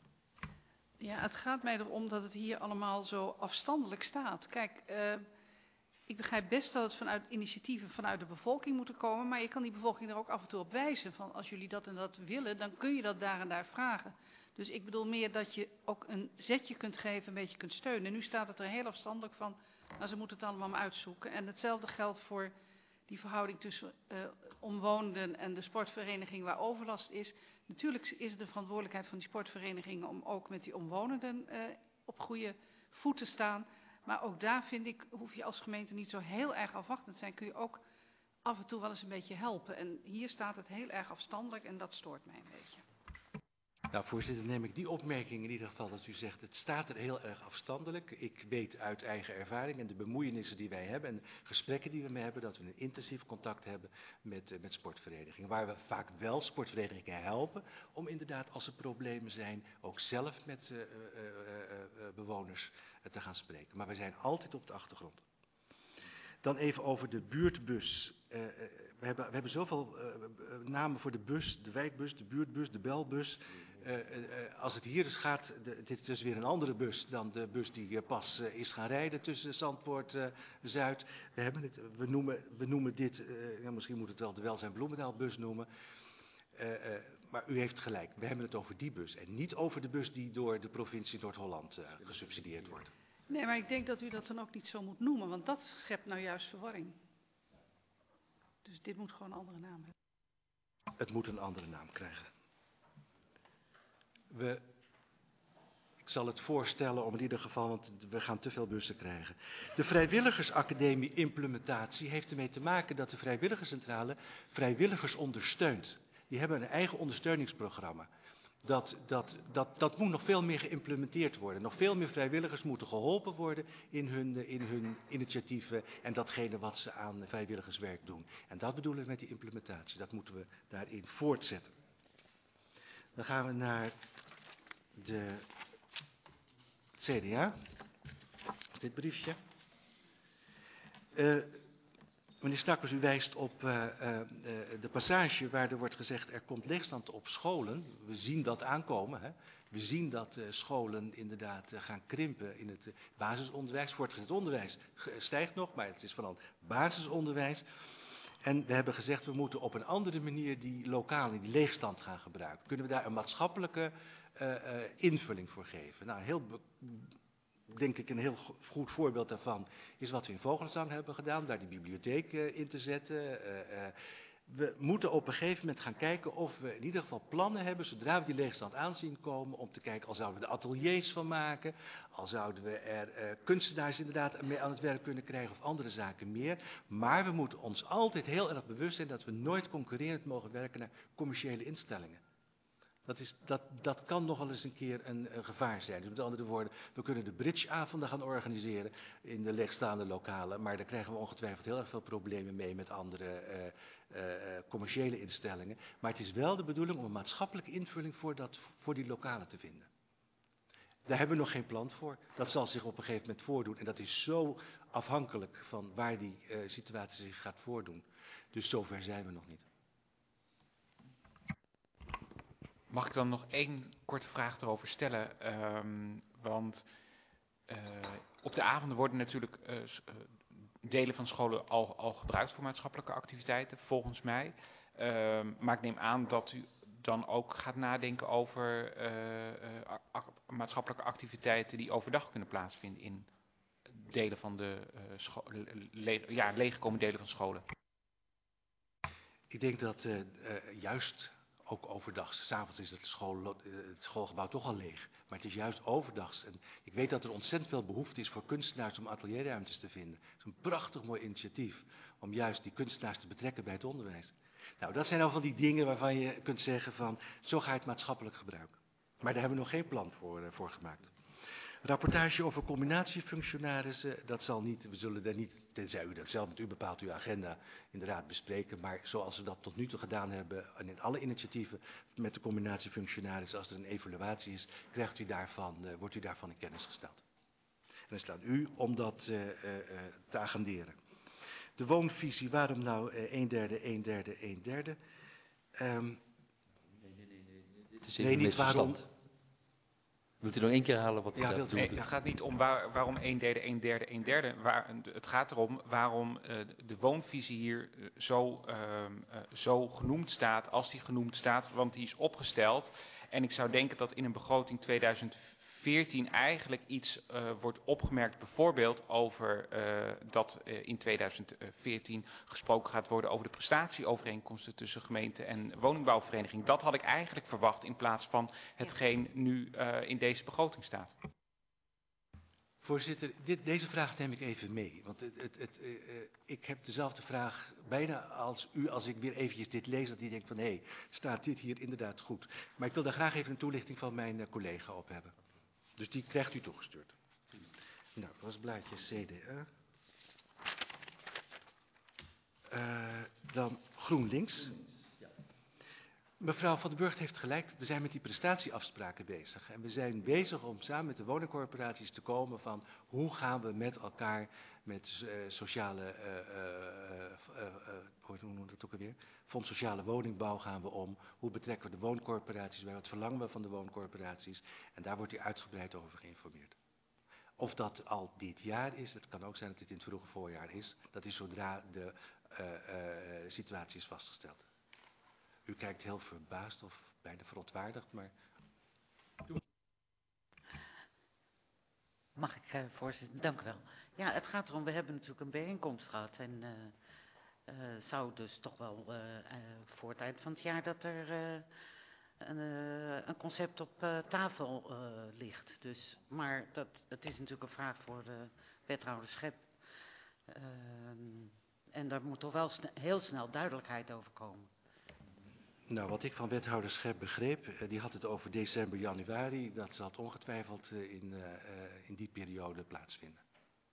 Ja, het gaat mij erom dat het hier allemaal zo afstandelijk staat. Kijk, ik begrijp best dat het vanuit initiatieven vanuit de bevolking moeten komen, maar je kan die bevolking er ook af en toe op wijzen van als jullie dat en dat willen, dan kun je dat daar en daar vragen. Dus ik bedoel meer dat je ook een zetje kunt geven, een beetje kunt steunen. En nu staat het er heel afstandelijk van, nou, ze moeten het allemaal maar uitzoeken. En hetzelfde geldt voor die verhouding tussen omwonenden en de sportvereniging waar overlast is. Natuurlijk is het de verantwoordelijkheid van die sportverenigingen om ook met die omwonenden op goede voet te staan. Maar ook daar vind ik, hoef je als gemeente niet zo heel erg afwachtend te zijn. Kun je ook af en toe wel eens een beetje helpen. En hier staat het heel erg afstandelijk en dat stoort mij een beetje. Nou, voorzitter, neem ik die opmerking in ieder geval dat u zegt, het staat er heel erg afstandelijk. Ik weet uit eigen ervaring en de bemoeienissen die wij hebben en de gesprekken die we mee hebben, dat we een intensief contact hebben met sportverenigingen. Waar we vaak wel sportverenigingen helpen om inderdaad, als er problemen zijn, ook zelf met bewoners te gaan spreken. Maar we zijn altijd op de achtergrond. Dan even over de buurtbus. We hebben zoveel namen voor de bus, de wijkbus, de buurtbus, de belbus. Als het hier dus gaat, dit is dus weer een andere bus dan de bus die pas is gaan rijden tussen Zandpoort Zuid. We noemen dit, ja, misschien moet het wel de Welzijn Bloemendaalbus noemen. Maar u heeft gelijk, we hebben het over die bus en niet over de bus die door de provincie Noord-Holland gesubsidieerd wordt. Nee, maar ik denk dat u dat dan ook niet zo moet noemen, want dat schept nou juist verwarring. Dus dit moet gewoon een andere naam hebben. Het moet een andere naam krijgen. Ik zal het voorstellen om in ieder geval, want we gaan te veel bussen krijgen. De Vrijwilligersacademie implementatie heeft ermee te maken dat de vrijwilligerscentrale vrijwilligers ondersteunt. Die hebben een eigen ondersteuningsprogramma. Dat moet nog veel meer geïmplementeerd worden. Nog veel meer vrijwilligers moeten geholpen worden in hun initiatieven en datgene wat ze aan vrijwilligerswerk doen. En dat bedoelen we met die implementatie. Dat moeten we daarin voortzetten. Dan gaan we naar de CDA. Dit briefje. Meneer Snakkers, u wijst op de passage waar er wordt gezegd er komt leegstand op scholen. We zien dat aankomen. Hè. We zien dat scholen inderdaad gaan krimpen in het basisonderwijs. Voortgezet onderwijs stijgt nog, maar het is vooral basisonderwijs. En we hebben gezegd we moeten op een andere manier die lokale, die leegstand gaan gebruiken. Kunnen we daar een maatschappelijke invulling voor geven? Nou, denk ik een heel goed voorbeeld daarvan is wat we in Vogelzang hebben gedaan, daar die bibliotheek in te zetten. We moeten op een gegeven moment gaan kijken of we in ieder geval plannen hebben, zodra we die leegstand aanzien komen, om te kijken, al zouden we er ateliers van maken, al zouden we er kunstenaars inderdaad mee aan het werk kunnen krijgen of andere zaken meer. Maar we moeten ons altijd heel erg bewust zijn dat we nooit concurrerend mogen werken naar commerciële instellingen. Dat kan nog wel eens een keer een gevaar zijn. Dus met andere woorden, we kunnen de bridgeavonden gaan organiseren in de leegstaande lokalen, maar daar krijgen we ongetwijfeld heel erg veel problemen mee met andere commerciële instellingen. Maar het is wel de bedoeling om een maatschappelijke invulling voor die lokalen te vinden. Daar hebben we nog geen plan voor. Dat zal zich op een gegeven moment voordoen en dat is zo afhankelijk van waar die situatie zich gaat voordoen. Dus zover zijn we nog niet. Mag ik dan nog één korte vraag erover stellen? Want op de avonden worden natuurlijk delen van scholen al gebruikt voor maatschappelijke activiteiten, volgens mij. Maar ik neem aan dat u dan ook gaat nadenken over maatschappelijke activiteiten die overdag kunnen plaatsvinden in delen van de leeggekomen delen van scholen. Ik denk dat juist ook overdags. 's Avonds is het schoolgebouw toch al leeg. Maar het is juist overdags. En ik weet dat er ontzettend veel behoefte is voor kunstenaars om atelierruimtes te vinden. Het is een prachtig mooi initiatief om juist die kunstenaars te betrekken bij het onderwijs. Nou, dat zijn al van die dingen waarvan je kunt zeggen van, zo ga je het maatschappelijk gebruiken. Maar daar hebben we nog geen plan voor gemaakt. Rapportage over combinatiefunctionarissen, dat zal niet, we zullen daar niet, tenzij u dat zelf met u bepaalt uw agenda, in de raad bespreken. Maar zoals we dat tot nu toe gedaan hebben en in alle initiatieven met de combinatiefunctionarissen, als er een evaluatie is, wordt u daarvan in kennis gesteld. En dan staat u om dat te agenderen. De woonvisie, waarom nou 1/3, 1/3, 1/3? Nee, niet waarom. Wilt u nog één keer herhalen wat u daar bedoelt? Nee, het gaat niet om waarom 1/3, 1/3, 1/3. Het gaat erom waarom de woonvisie hier zo genoemd staat als die genoemd staat, want die is opgesteld. En ik zou denken dat in een begroting 2014 eigenlijk iets wordt opgemerkt, bijvoorbeeld over dat in 2014 gesproken gaat worden over de prestatieovereenkomsten tussen gemeente en woningbouwvereniging. Dat had ik eigenlijk verwacht in plaats van hetgeen nu in deze begroting staat. Voorzitter, deze vraag neem ik even mee. Want ik heb dezelfde vraag bijna als u als ik weer eventjes dit lees. Dat ik denk van hé, staat dit hier inderdaad goed. Maar ik wil daar graag even een toelichting van mijn collega op hebben. Dus die krijgt u toegestuurd. Nou, dat was blaadje CDA. Dan GroenLinks. Mevrouw Van den Burgt heeft gelijk, we zijn met die prestatieafspraken bezig. En we zijn bezig om samen met de woningcorporaties te komen van hoe gaan we met elkaar met sociale, hoe noemen we dat ook alweer? Fonds Sociale Woningbouw gaan we om. Hoe betrekken we de wooncorporaties bij? Wat verlangen we van de wooncorporaties? En daar wordt u uitgebreid over geïnformeerd. Of dat al dit jaar is, het kan ook zijn dat dit in het vroege voorjaar is. Dat is zodra de situatie is vastgesteld. U kijkt heel verbaasd of bijna verontwaardigd, maar... Mag ik, voorzitter? Dank u wel. Ja, het gaat erom, we hebben natuurlijk een bijeenkomst gehad. En zou dus toch wel voor het eind van het jaar dat er een concept op tafel ligt. Dus, maar het is natuurlijk een vraag voor de wethouder Schep. En daar moet toch wel heel snel duidelijkheid over komen. Nou, wat ik van wethouder Schep begreep, die had het over december, januari. Dat zal ongetwijfeld in die periode plaatsvinden.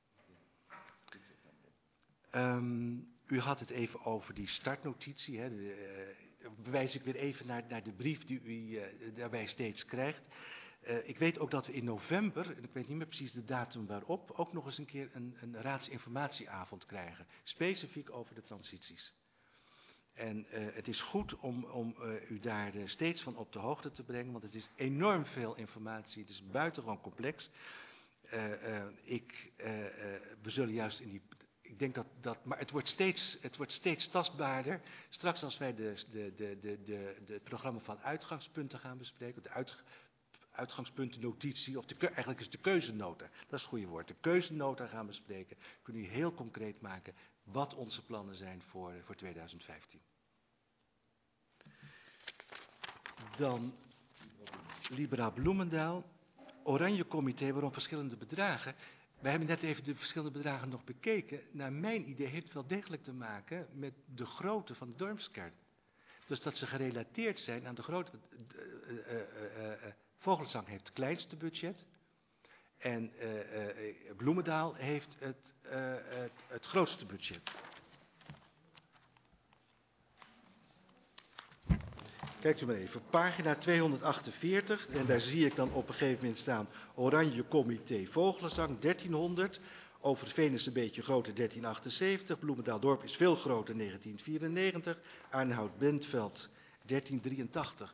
U had het even over die startnotitie. Hè. Wijs ik weer even naar de brief die u daarbij steeds krijgt. Ik weet ook dat we in november, en ik weet niet meer precies de datum waarop, ook nog eens een keer een raadsinformatieavond krijgen. Specifiek over de transities. En het is goed om u daar steeds van op de hoogte te brengen, want het is enorm veel informatie. Het is buitengewoon complex. We zullen juist in die... Ik denk maar het wordt steeds tastbaarder. Straks als wij het programma van uitgangspunten gaan bespreken, de uitgangspuntennotitie, of eigenlijk is het de keuzenota, dat is het goede woord. De keuzenota gaan bespreken, kunnen we heel concreet maken wat onze plannen zijn voor 2015. Dan Libera Bloemendaal, Oranje Comité, waarom verschillende bedragen? Wij hebben net even de verschillende bedragen nog bekeken. Naar mijn idee heeft het wel degelijk te maken met de grootte van de dorpskern. Dus dat ze gerelateerd zijn aan de grootte. Vogelzang heeft het kleinste budget. En Bloemendaal heeft het grootste budget. Kijkt u maar even, pagina 248. En daar zie ik dan op een gegeven moment staan Oranje Comité Vogelenzang 1300. Overveen is een beetje groter 1378. Bloemendaal-dorp is veel groter 1994. Arnhout-Bentveld 1383.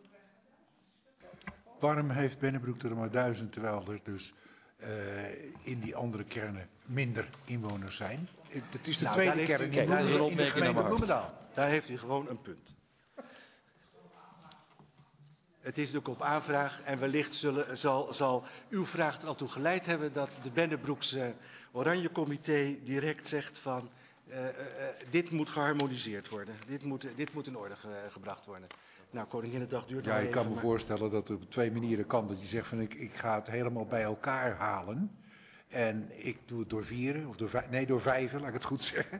Waarom heeft Bennebroek er maar 1000, terwijl er dus in die andere kernen minder inwoners zijn? Het is de tweede kern in de gemeente Bloemendaal. Daar heeft u gewoon een punt. Het is natuurlijk op aanvraag en wellicht zal uw vraag er al toe geleid hebben dat de Bennebroekse Oranje Comité direct zegt van dit moet geharmoniseerd worden. Dit moet in orde gebracht worden. Nou, Koninginnedag duurt ja, ik kan me voorstellen dat het op twee manieren kan. Dat je zegt van ik ga het helemaal bij elkaar halen. En ik doe het door vieren, of door vijven, laat ik het goed zeggen.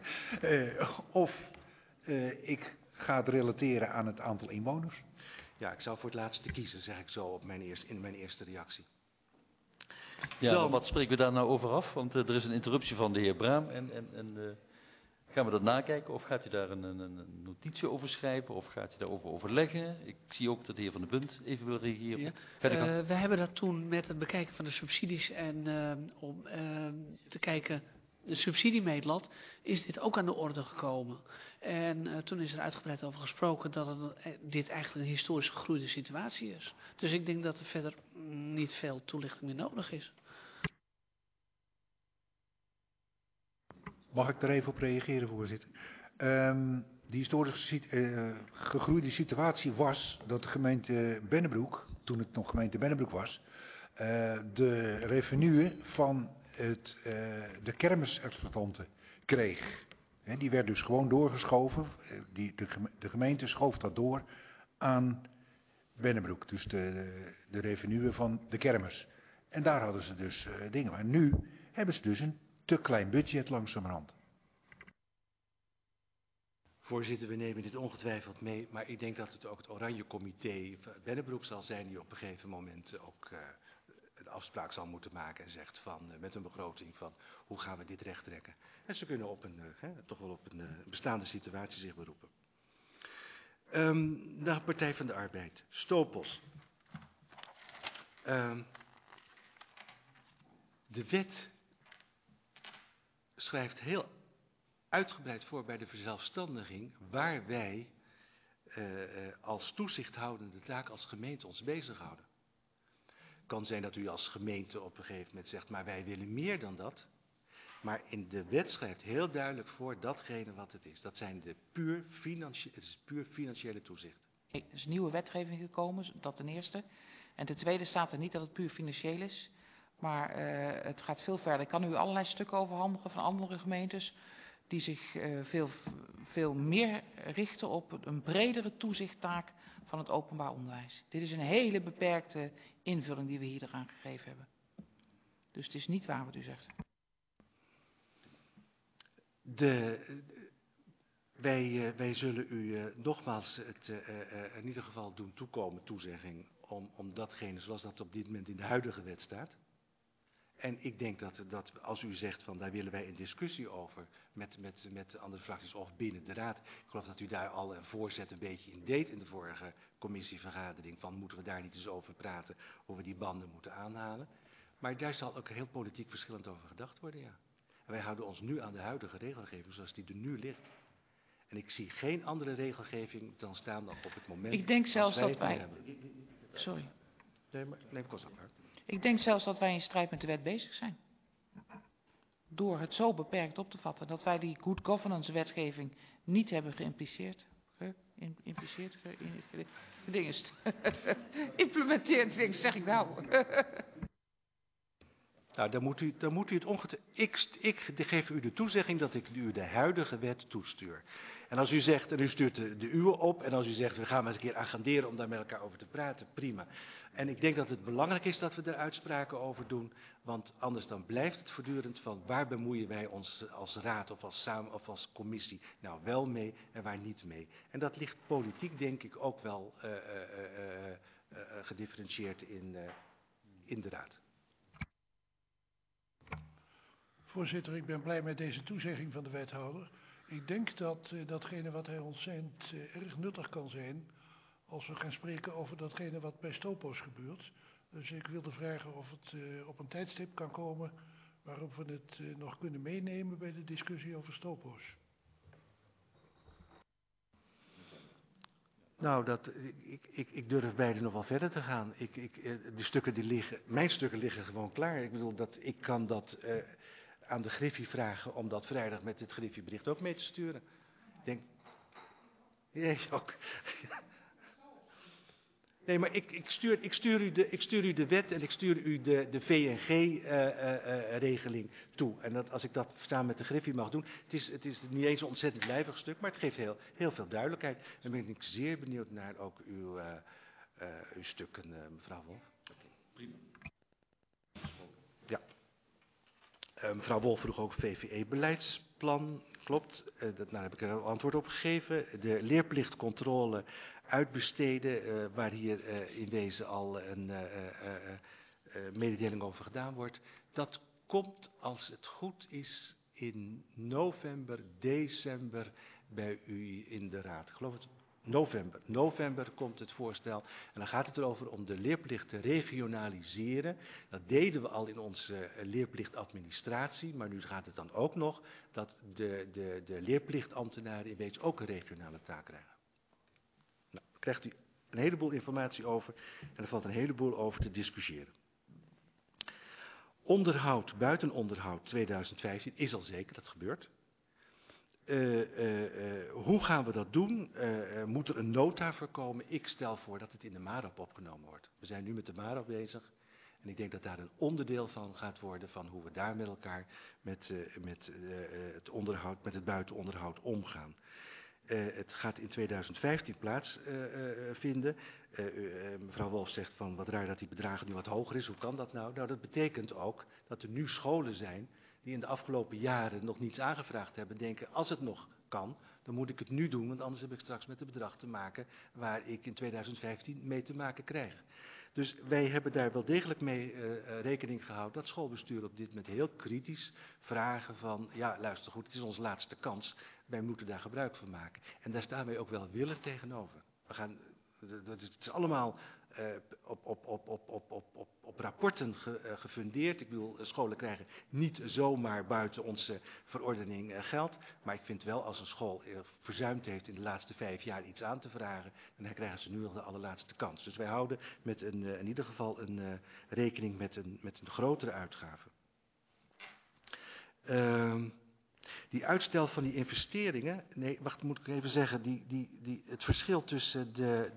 Ik ga het relateren aan het aantal inwoners. Ja, ik zou voor het laatste kiezen, zeg ik zo in mijn eerste reactie. Ja, Dan- maar wat spreken we daar nou over af? Want er is een interruptie van de heer Braam. Gaan we dat nakijken? Of gaat u daar een notitie over schrijven? Of gaat u daarover overleggen? Ik zie ook dat de heer Van der Bunt even wil reageren. Ja. Gaat u gang. We hebben dat toen met het bekijken van de subsidies en om te kijken, de subsidiemeetlat, is dit ook aan de orde gekomen. En toen is er uitgebreid over gesproken dat dit eigenlijk een historisch gegroeide situatie is. Dus ik denk dat er verder niet veel toelichting meer nodig is. Mag ik er even op reageren, voorzitter? Die historisch gegroeide situatie was dat de gemeente Bennebroek, toen het nog gemeente Bennebroek was, de revenue van de kermisexploitanten kreeg. Die werd dus gewoon doorgeschoven. De gemeente schoof dat door aan Bennebroek, dus de revenue van de kermis. En daar hadden ze dus dingen. Maar nu hebben ze dus een te klein budget langzamerhand. Voorzitter, we nemen dit ongetwijfeld mee, maar ik denk dat het ook het Oranje Comité Bennebroek zal zijn die op een gegeven moment ook een afspraak zal moeten maken en zegt van met een begroting van hoe gaan we dit rechttrekken. En ze kunnen op toch wel op een bestaande situatie zich beroepen. De Partij van de Arbeid, Stopos. De wet schrijft heel uitgebreid voor bij de verzelfstandiging waar wij als toezichthoudende taak als gemeente ons bezighouden. Het kan zijn dat u als gemeente op een gegeven moment zegt, maar wij willen meer dan dat. Maar in de wet schrijft heel duidelijk voor datgene wat het is. Dat zijn het is puur financiële toezicht. Er is nieuwe wetgeving gekomen, dat ten eerste. En ten tweede staat er niet dat het puur financieel is. Maar het gaat veel verder. Ik kan u allerlei stukken overhandigen van andere gemeentes die zich veel meer richten op een bredere toezichttaak van het openbaar onderwijs. Dit is een hele beperkte invulling die we hier eraan gegeven hebben. Dus het is niet waar wat u zegt. Wij zullen u nogmaals in ieder geval doen toekomen, toezegging, om datgene zoals dat op dit moment in de huidige wet staat. En ik denk dat als u zegt van daar willen wij een discussie over met andere fracties of binnen de raad. Ik geloof dat u daar al een voorzet een beetje in deed in de vorige commissievergadering. Van moeten we daar niet eens over praten hoe we die banden moeten aanhalen. Maar daar zal ook heel politiek verschillend over gedacht worden, ja. En wij houden ons nu aan de huidige regelgeving zoals die er nu ligt. En ik zie geen andere regelgeving dan staan op het moment. Ik denk zelfs dat het nu wij. hebben. Sorry. Nee, kost ook uit. Ik denk zelfs dat wij in strijd met de wet bezig zijn. Door het zo beperkt op te vatten dat wij die good governance wetgeving niet hebben geïmpliceerd. Implementeerd, zeg ik nou. Nou, dan moet u het ongetwijfeld. Ik geef u de toezegging dat ik u de huidige wet toestuur. En als u zegt, en u stuurt de uwe op, en als u zegt, we gaan maar eens een keer agenderen om daar met elkaar over te praten, prima. En ik denk dat het belangrijk is dat we er uitspraken over doen, want anders dan blijft het voortdurend van waar bemoeien wij ons als raad of als commissie nou wel mee en waar niet mee. En dat ligt politiek denk ik ook wel gedifferentieerd in de raad. Voorzitter, ik ben blij met deze toezegging van de wethouder. Ik denk dat datgene wat hij ons zendt erg nuttig kan zijn als we gaan spreken over datgene wat bij Stopos gebeurt. Dus ik wilde vragen of het op een tijdstip kan komen waarop we het nog kunnen meenemen bij de discussie over Stopos. Nou, ik durf beide nog wel verder te gaan. De stukken die liggen, mijn stukken liggen gewoon klaar. Ik bedoel, ik kan dat aan de Griffie vragen om dat vrijdag met het Griffiebericht ook mee te sturen. Ik denk, jij ook. Nee, maar ik stuur u de wet en ik stuur u de VNG-regeling toe. En als ik dat samen met de Griffie mag doen, het is niet eens een ontzettend lijvig stuk, maar het geeft heel veel duidelijkheid. En ben ik zeer benieuwd naar ook uw stukken, mevrouw Wolf. Okay, prima. Ja. Mevrouw Wolf vroeg ook VVE-beleidsplan. Klopt, daar heb ik er een antwoord op gegeven. De leerplichtcontrole uitbesteden, waar hier in wezen al mededeling over gedaan wordt. Dat komt, als het goed is, in november, december bij u in de raad. Ik geloof het november. November komt het voorstel. En dan gaat het erover om de leerplicht te regionaliseren. Dat deden we al in onze leerplichtadministratie. Maar nu gaat het dan ook nog dat de leerplichtambtenaren in Beets ook een regionale taak krijgen. Nou, daar krijgt u een heleboel informatie over. En er valt een heleboel over te discussiëren. Onderhoud, buitenonderhoud 2015 is al zeker, dat gebeurt. Hoe gaan we dat doen? Moet er een nota voor komen? Ik stel voor dat het in de MAROP opgenomen wordt. We zijn nu met de MAROP bezig. En ik denk dat daar een onderdeel van gaat worden van hoe we daar met elkaar met het onderhoud, met het buitenonderhoud omgaan. Het gaat in 2015 plaatsvinden. Mevrouw Wolf zegt van wat raar dat die bedragen nu wat hoger is. Hoe kan dat nou? Nou, dat betekent ook dat er nu scholen zijn die in de afgelopen jaren nog niets aangevraagd hebben. Denken, als het nog kan, dan moet ik het nu doen. Want anders heb ik straks met een bedrag te maken waar ik in 2015 mee te maken krijg. Dus wij hebben daar wel degelijk mee rekening gehouden dat schoolbestuur op dit moment heel kritisch vragen van, ja luister goed, het is onze laatste kans. Wij moeten daar gebruik van maken. En daar staan wij ook wel willig tegenover. Het is allemaal op rapporten gefundeerd. Ik bedoel, scholen krijgen niet zomaar buiten onze verordening geld. Maar ik vind wel, als een school verzuimd heeft in de laatste 5 jaar iets aan te vragen, dan krijgen ze nu nog de allerlaatste kans. Dus wij houden met in ieder geval een rekening met een grotere uitgave. Die uitstel van die investeringen, nee, wacht, moet ik even zeggen, het verschil tussen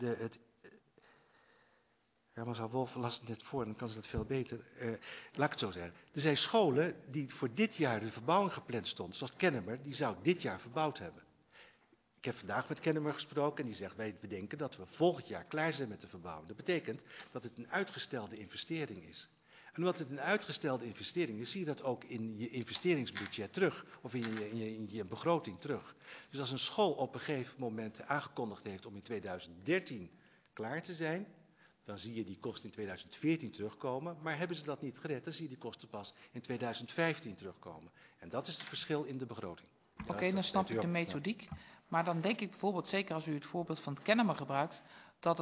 ja, mevrouw Wolf las het net voor, dan kan ze dat veel beter. Laat ik het zo zeggen. Er zijn scholen die voor dit jaar de verbouwing gepland stond, zoals Kennemer, die zou dit jaar verbouwd hebben. Ik heb vandaag met Kennemer gesproken en die zegt, wij bedenken dat we volgend jaar klaar zijn met de verbouwing. Dat betekent dat het een uitgestelde investering is. En omdat het een uitgestelde investering is, zie je dat ook in je investeringsbudget terug. Of in je begroting terug. Dus als een school op een gegeven moment aangekondigd heeft om in 2013 klaar te zijn, dan zie je die kosten in 2014 terugkomen. Maar hebben ze dat niet gered, dan zie je die kosten pas in 2015 terugkomen. En dat is het verschil in de begroting. Oké, dan snap ik de methodiek. Maar dan denk ik bijvoorbeeld, zeker als u het voorbeeld van het Kennemer gebruikt, dat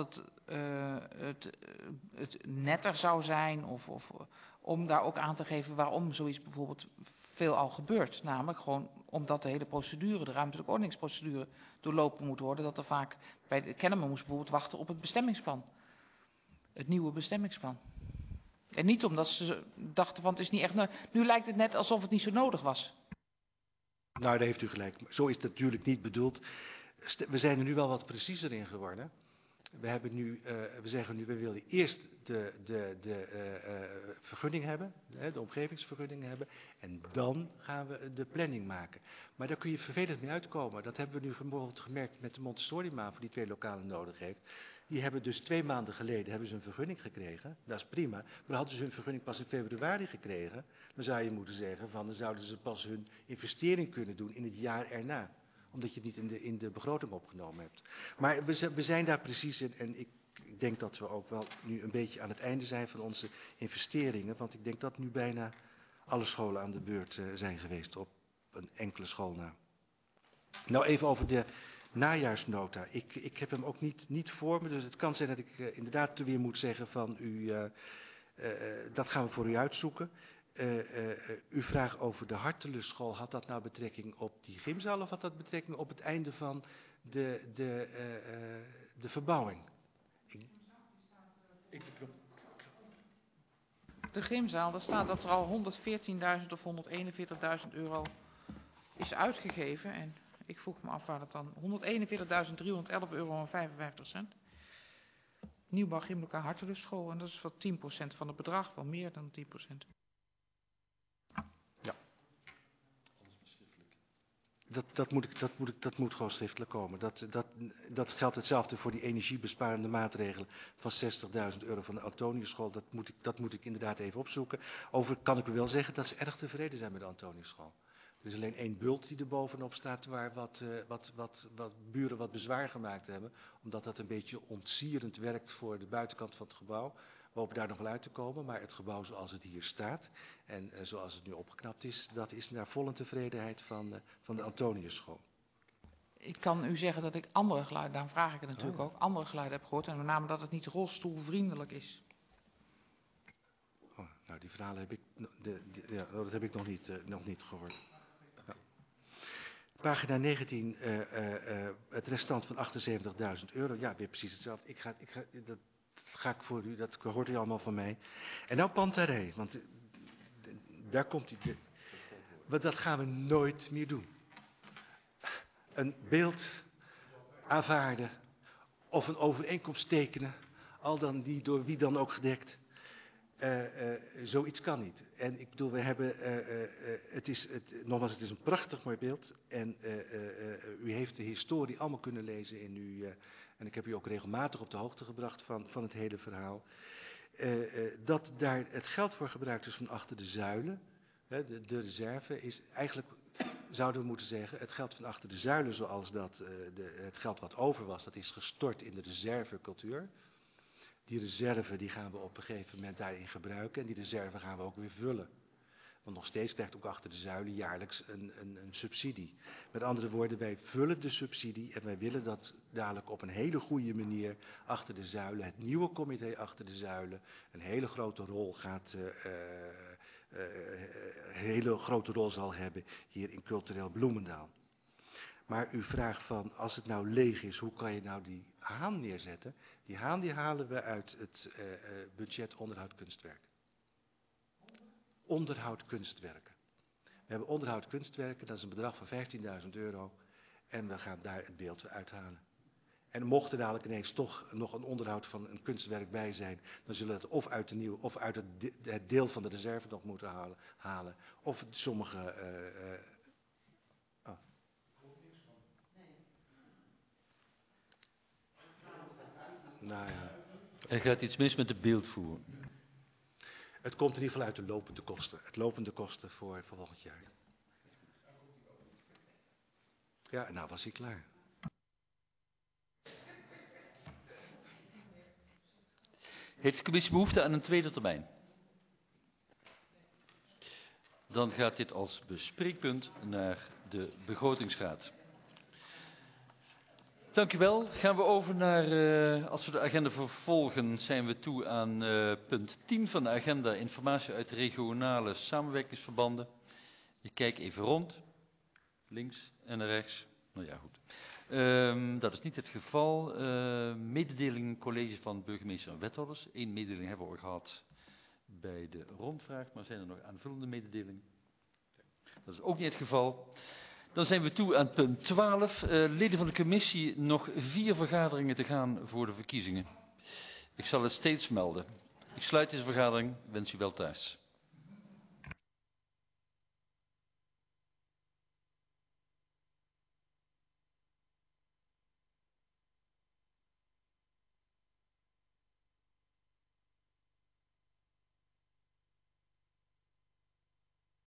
het netter zou zijn of om daar ook aan te geven waarom zoiets bijvoorbeeld veelal gebeurt. Namelijk gewoon omdat de hele procedure, de ruimtelijke ordeningsprocedure, doorlopen moet worden. Dat er vaak bij de Kennemer moest bijvoorbeeld wachten op het bestemmingsplan. Het nieuwe bestemmingsplan. En niet omdat ze dachten van het is niet echt. Nu lijkt het net alsof het niet zo nodig was. Nou, daar heeft u gelijk. Zo is het natuurlijk niet bedoeld. We zijn er nu wel wat preciezer in geworden. We zeggen nu, we willen eerst de vergunning hebben, de omgevingsvergunning hebben. En dan gaan we de planning maken. Maar daar kun je vervelend mee uitkomen. Dat hebben we nu bijvoorbeeld gemerkt met de Montessori-maan, voor die 2 lokalen nodig heeft. Die hebben dus 2 maanden geleden hebben ze een vergunning gekregen. Dat is prima. Maar hadden ze hun vergunning pas in februari gekregen, dan zou je moeten zeggen van dan zouden ze pas hun investering kunnen doen in het jaar erna. Omdat je het niet in de begroting opgenomen hebt. Maar we zijn daar precies in. En ik denk dat we ook wel nu een beetje aan het einde zijn van onze investeringen. Want ik denk dat nu bijna alle scholen aan de beurt zijn geweest op een enkele school na. Nou even over de najaarsnota. Ik heb hem ook niet voor me. Dus het kan zijn dat ik inderdaad weer moet zeggen van dat gaan we voor u uitzoeken. Uw vraag over de Hartelusschool, had dat nou betrekking op die gymzaal of had dat betrekking op het einde van de verbouwing? De gymzaal, daar staat dat er al 114.000 of 141.000 euro is uitgegeven. En ik vroeg me af waar dat dan 141.311,55 euro. Nieuwbouw gymlokaal Hartelusschool en dat is wel 10% van het bedrag, wel meer dan 10%. Dat moet gewoon schriftelijk komen. Dat geldt hetzelfde voor die energiebesparende maatregelen van 60.000 euro van de Antoniusschool. Dat moet ik inderdaad even opzoeken. Over kan ik u wel zeggen dat ze erg tevreden zijn met de Antoniusschool. Er is alleen 1 bult die er bovenop staat waar wat buren wat bezwaar gemaakt hebben. Omdat dat een beetje ontsierend werkt voor de buitenkant van het gebouw. We hopen daar nog wel uit te komen, maar het gebouw zoals het hier staat en zoals het nu opgeknapt is, dat is naar volle tevredenheid van de Antoniusschool. Ik kan u zeggen dat ik andere geluiden, daarom vraag ik het natuurlijk ook, andere geluiden heb gehoord. En met name dat het niet rolstoelvriendelijk is. Oh, nou, die verhalen heb ik, dat heb ik nog niet gehoord. Ja. Pagina 19, het restant van €78.000. Ja, weer precies hetzelfde. Dat ga ik voor u, dat hoort u allemaal van mij. En nou Pantarij, want daar komt hij. Dat gaan we nooit meer doen. Een beeld aanvaarden of een overeenkomst tekenen, al dan die door wie dan ook gedekt. Zoiets kan niet. En ik bedoel, we hebben, nogmaals, het is een prachtig mooi beeld. En u heeft de historie allemaal kunnen lezen in uw, en ik heb u ook regelmatig op de hoogte gebracht van het hele verhaal. Dat daar het geld voor gebruikt is van achter de zuilen, de reserve, is eigenlijk, zouden we moeten zeggen, het geld van achter de zuilen zoals dat, het geld wat over was, dat is gestort in de reservecultuur. Die reserve die gaan we op een gegeven moment daarin gebruiken en die reserve gaan we ook weer vullen. Want nog steeds krijgt ook achter de zuilen jaarlijks een subsidie. Met andere woorden, wij vullen de subsidie en wij willen dat dadelijk op een hele goede manier achter de zuilen, het nieuwe comité achter de zuilen, een hele grote rol zal hebben hier in Cultureel Bloemendaal. Maar uw vraag van, als het nou leeg is, hoe kan je nou die haan neerzetten? Die haan die halen we uit het budget onderhoud kunstwerken. Onderhoud kunstwerken. We hebben onderhoud kunstwerken, dat is een bedrag van €15.000. En we gaan daar het beeld uithalen. En mocht er dadelijk ineens toch nog een onderhoud van een kunstwerk bij zijn, dan zullen we het of uit, of uit het deel van de reserve nog moeten halen. Of sommige... Nou ja. Er gaat iets mis met de beeldvoer. Het komt in ieder geval uit de lopende kosten. Het lopende kosten voor volgend jaar. Ja, nou was hij klaar. Heeft de commissie behoefte aan een tweede termijn? Dan gaat dit als bespreekpunt naar de begrotingsraad. Dank u wel. Gaan we over naar, als we de agenda vervolgen, zijn we toe aan punt 10 van de agenda, informatie uit regionale samenwerkingsverbanden. Ik kijk even rond, links en naar rechts. Nou ja, goed. Dat is niet het geval. Mededeling college van burgemeester en wethouders. Eén mededeling hebben we al gehad bij de rondvraag, maar zijn er nog aanvullende mededelingen? Dat is ook niet het geval. Dan zijn we toe aan punt 12. Leden van de commissie, nog 4 vergaderingen te gaan voor de verkiezingen. Ik zal het steeds melden. Ik sluit deze vergadering. Wens u wel thuis.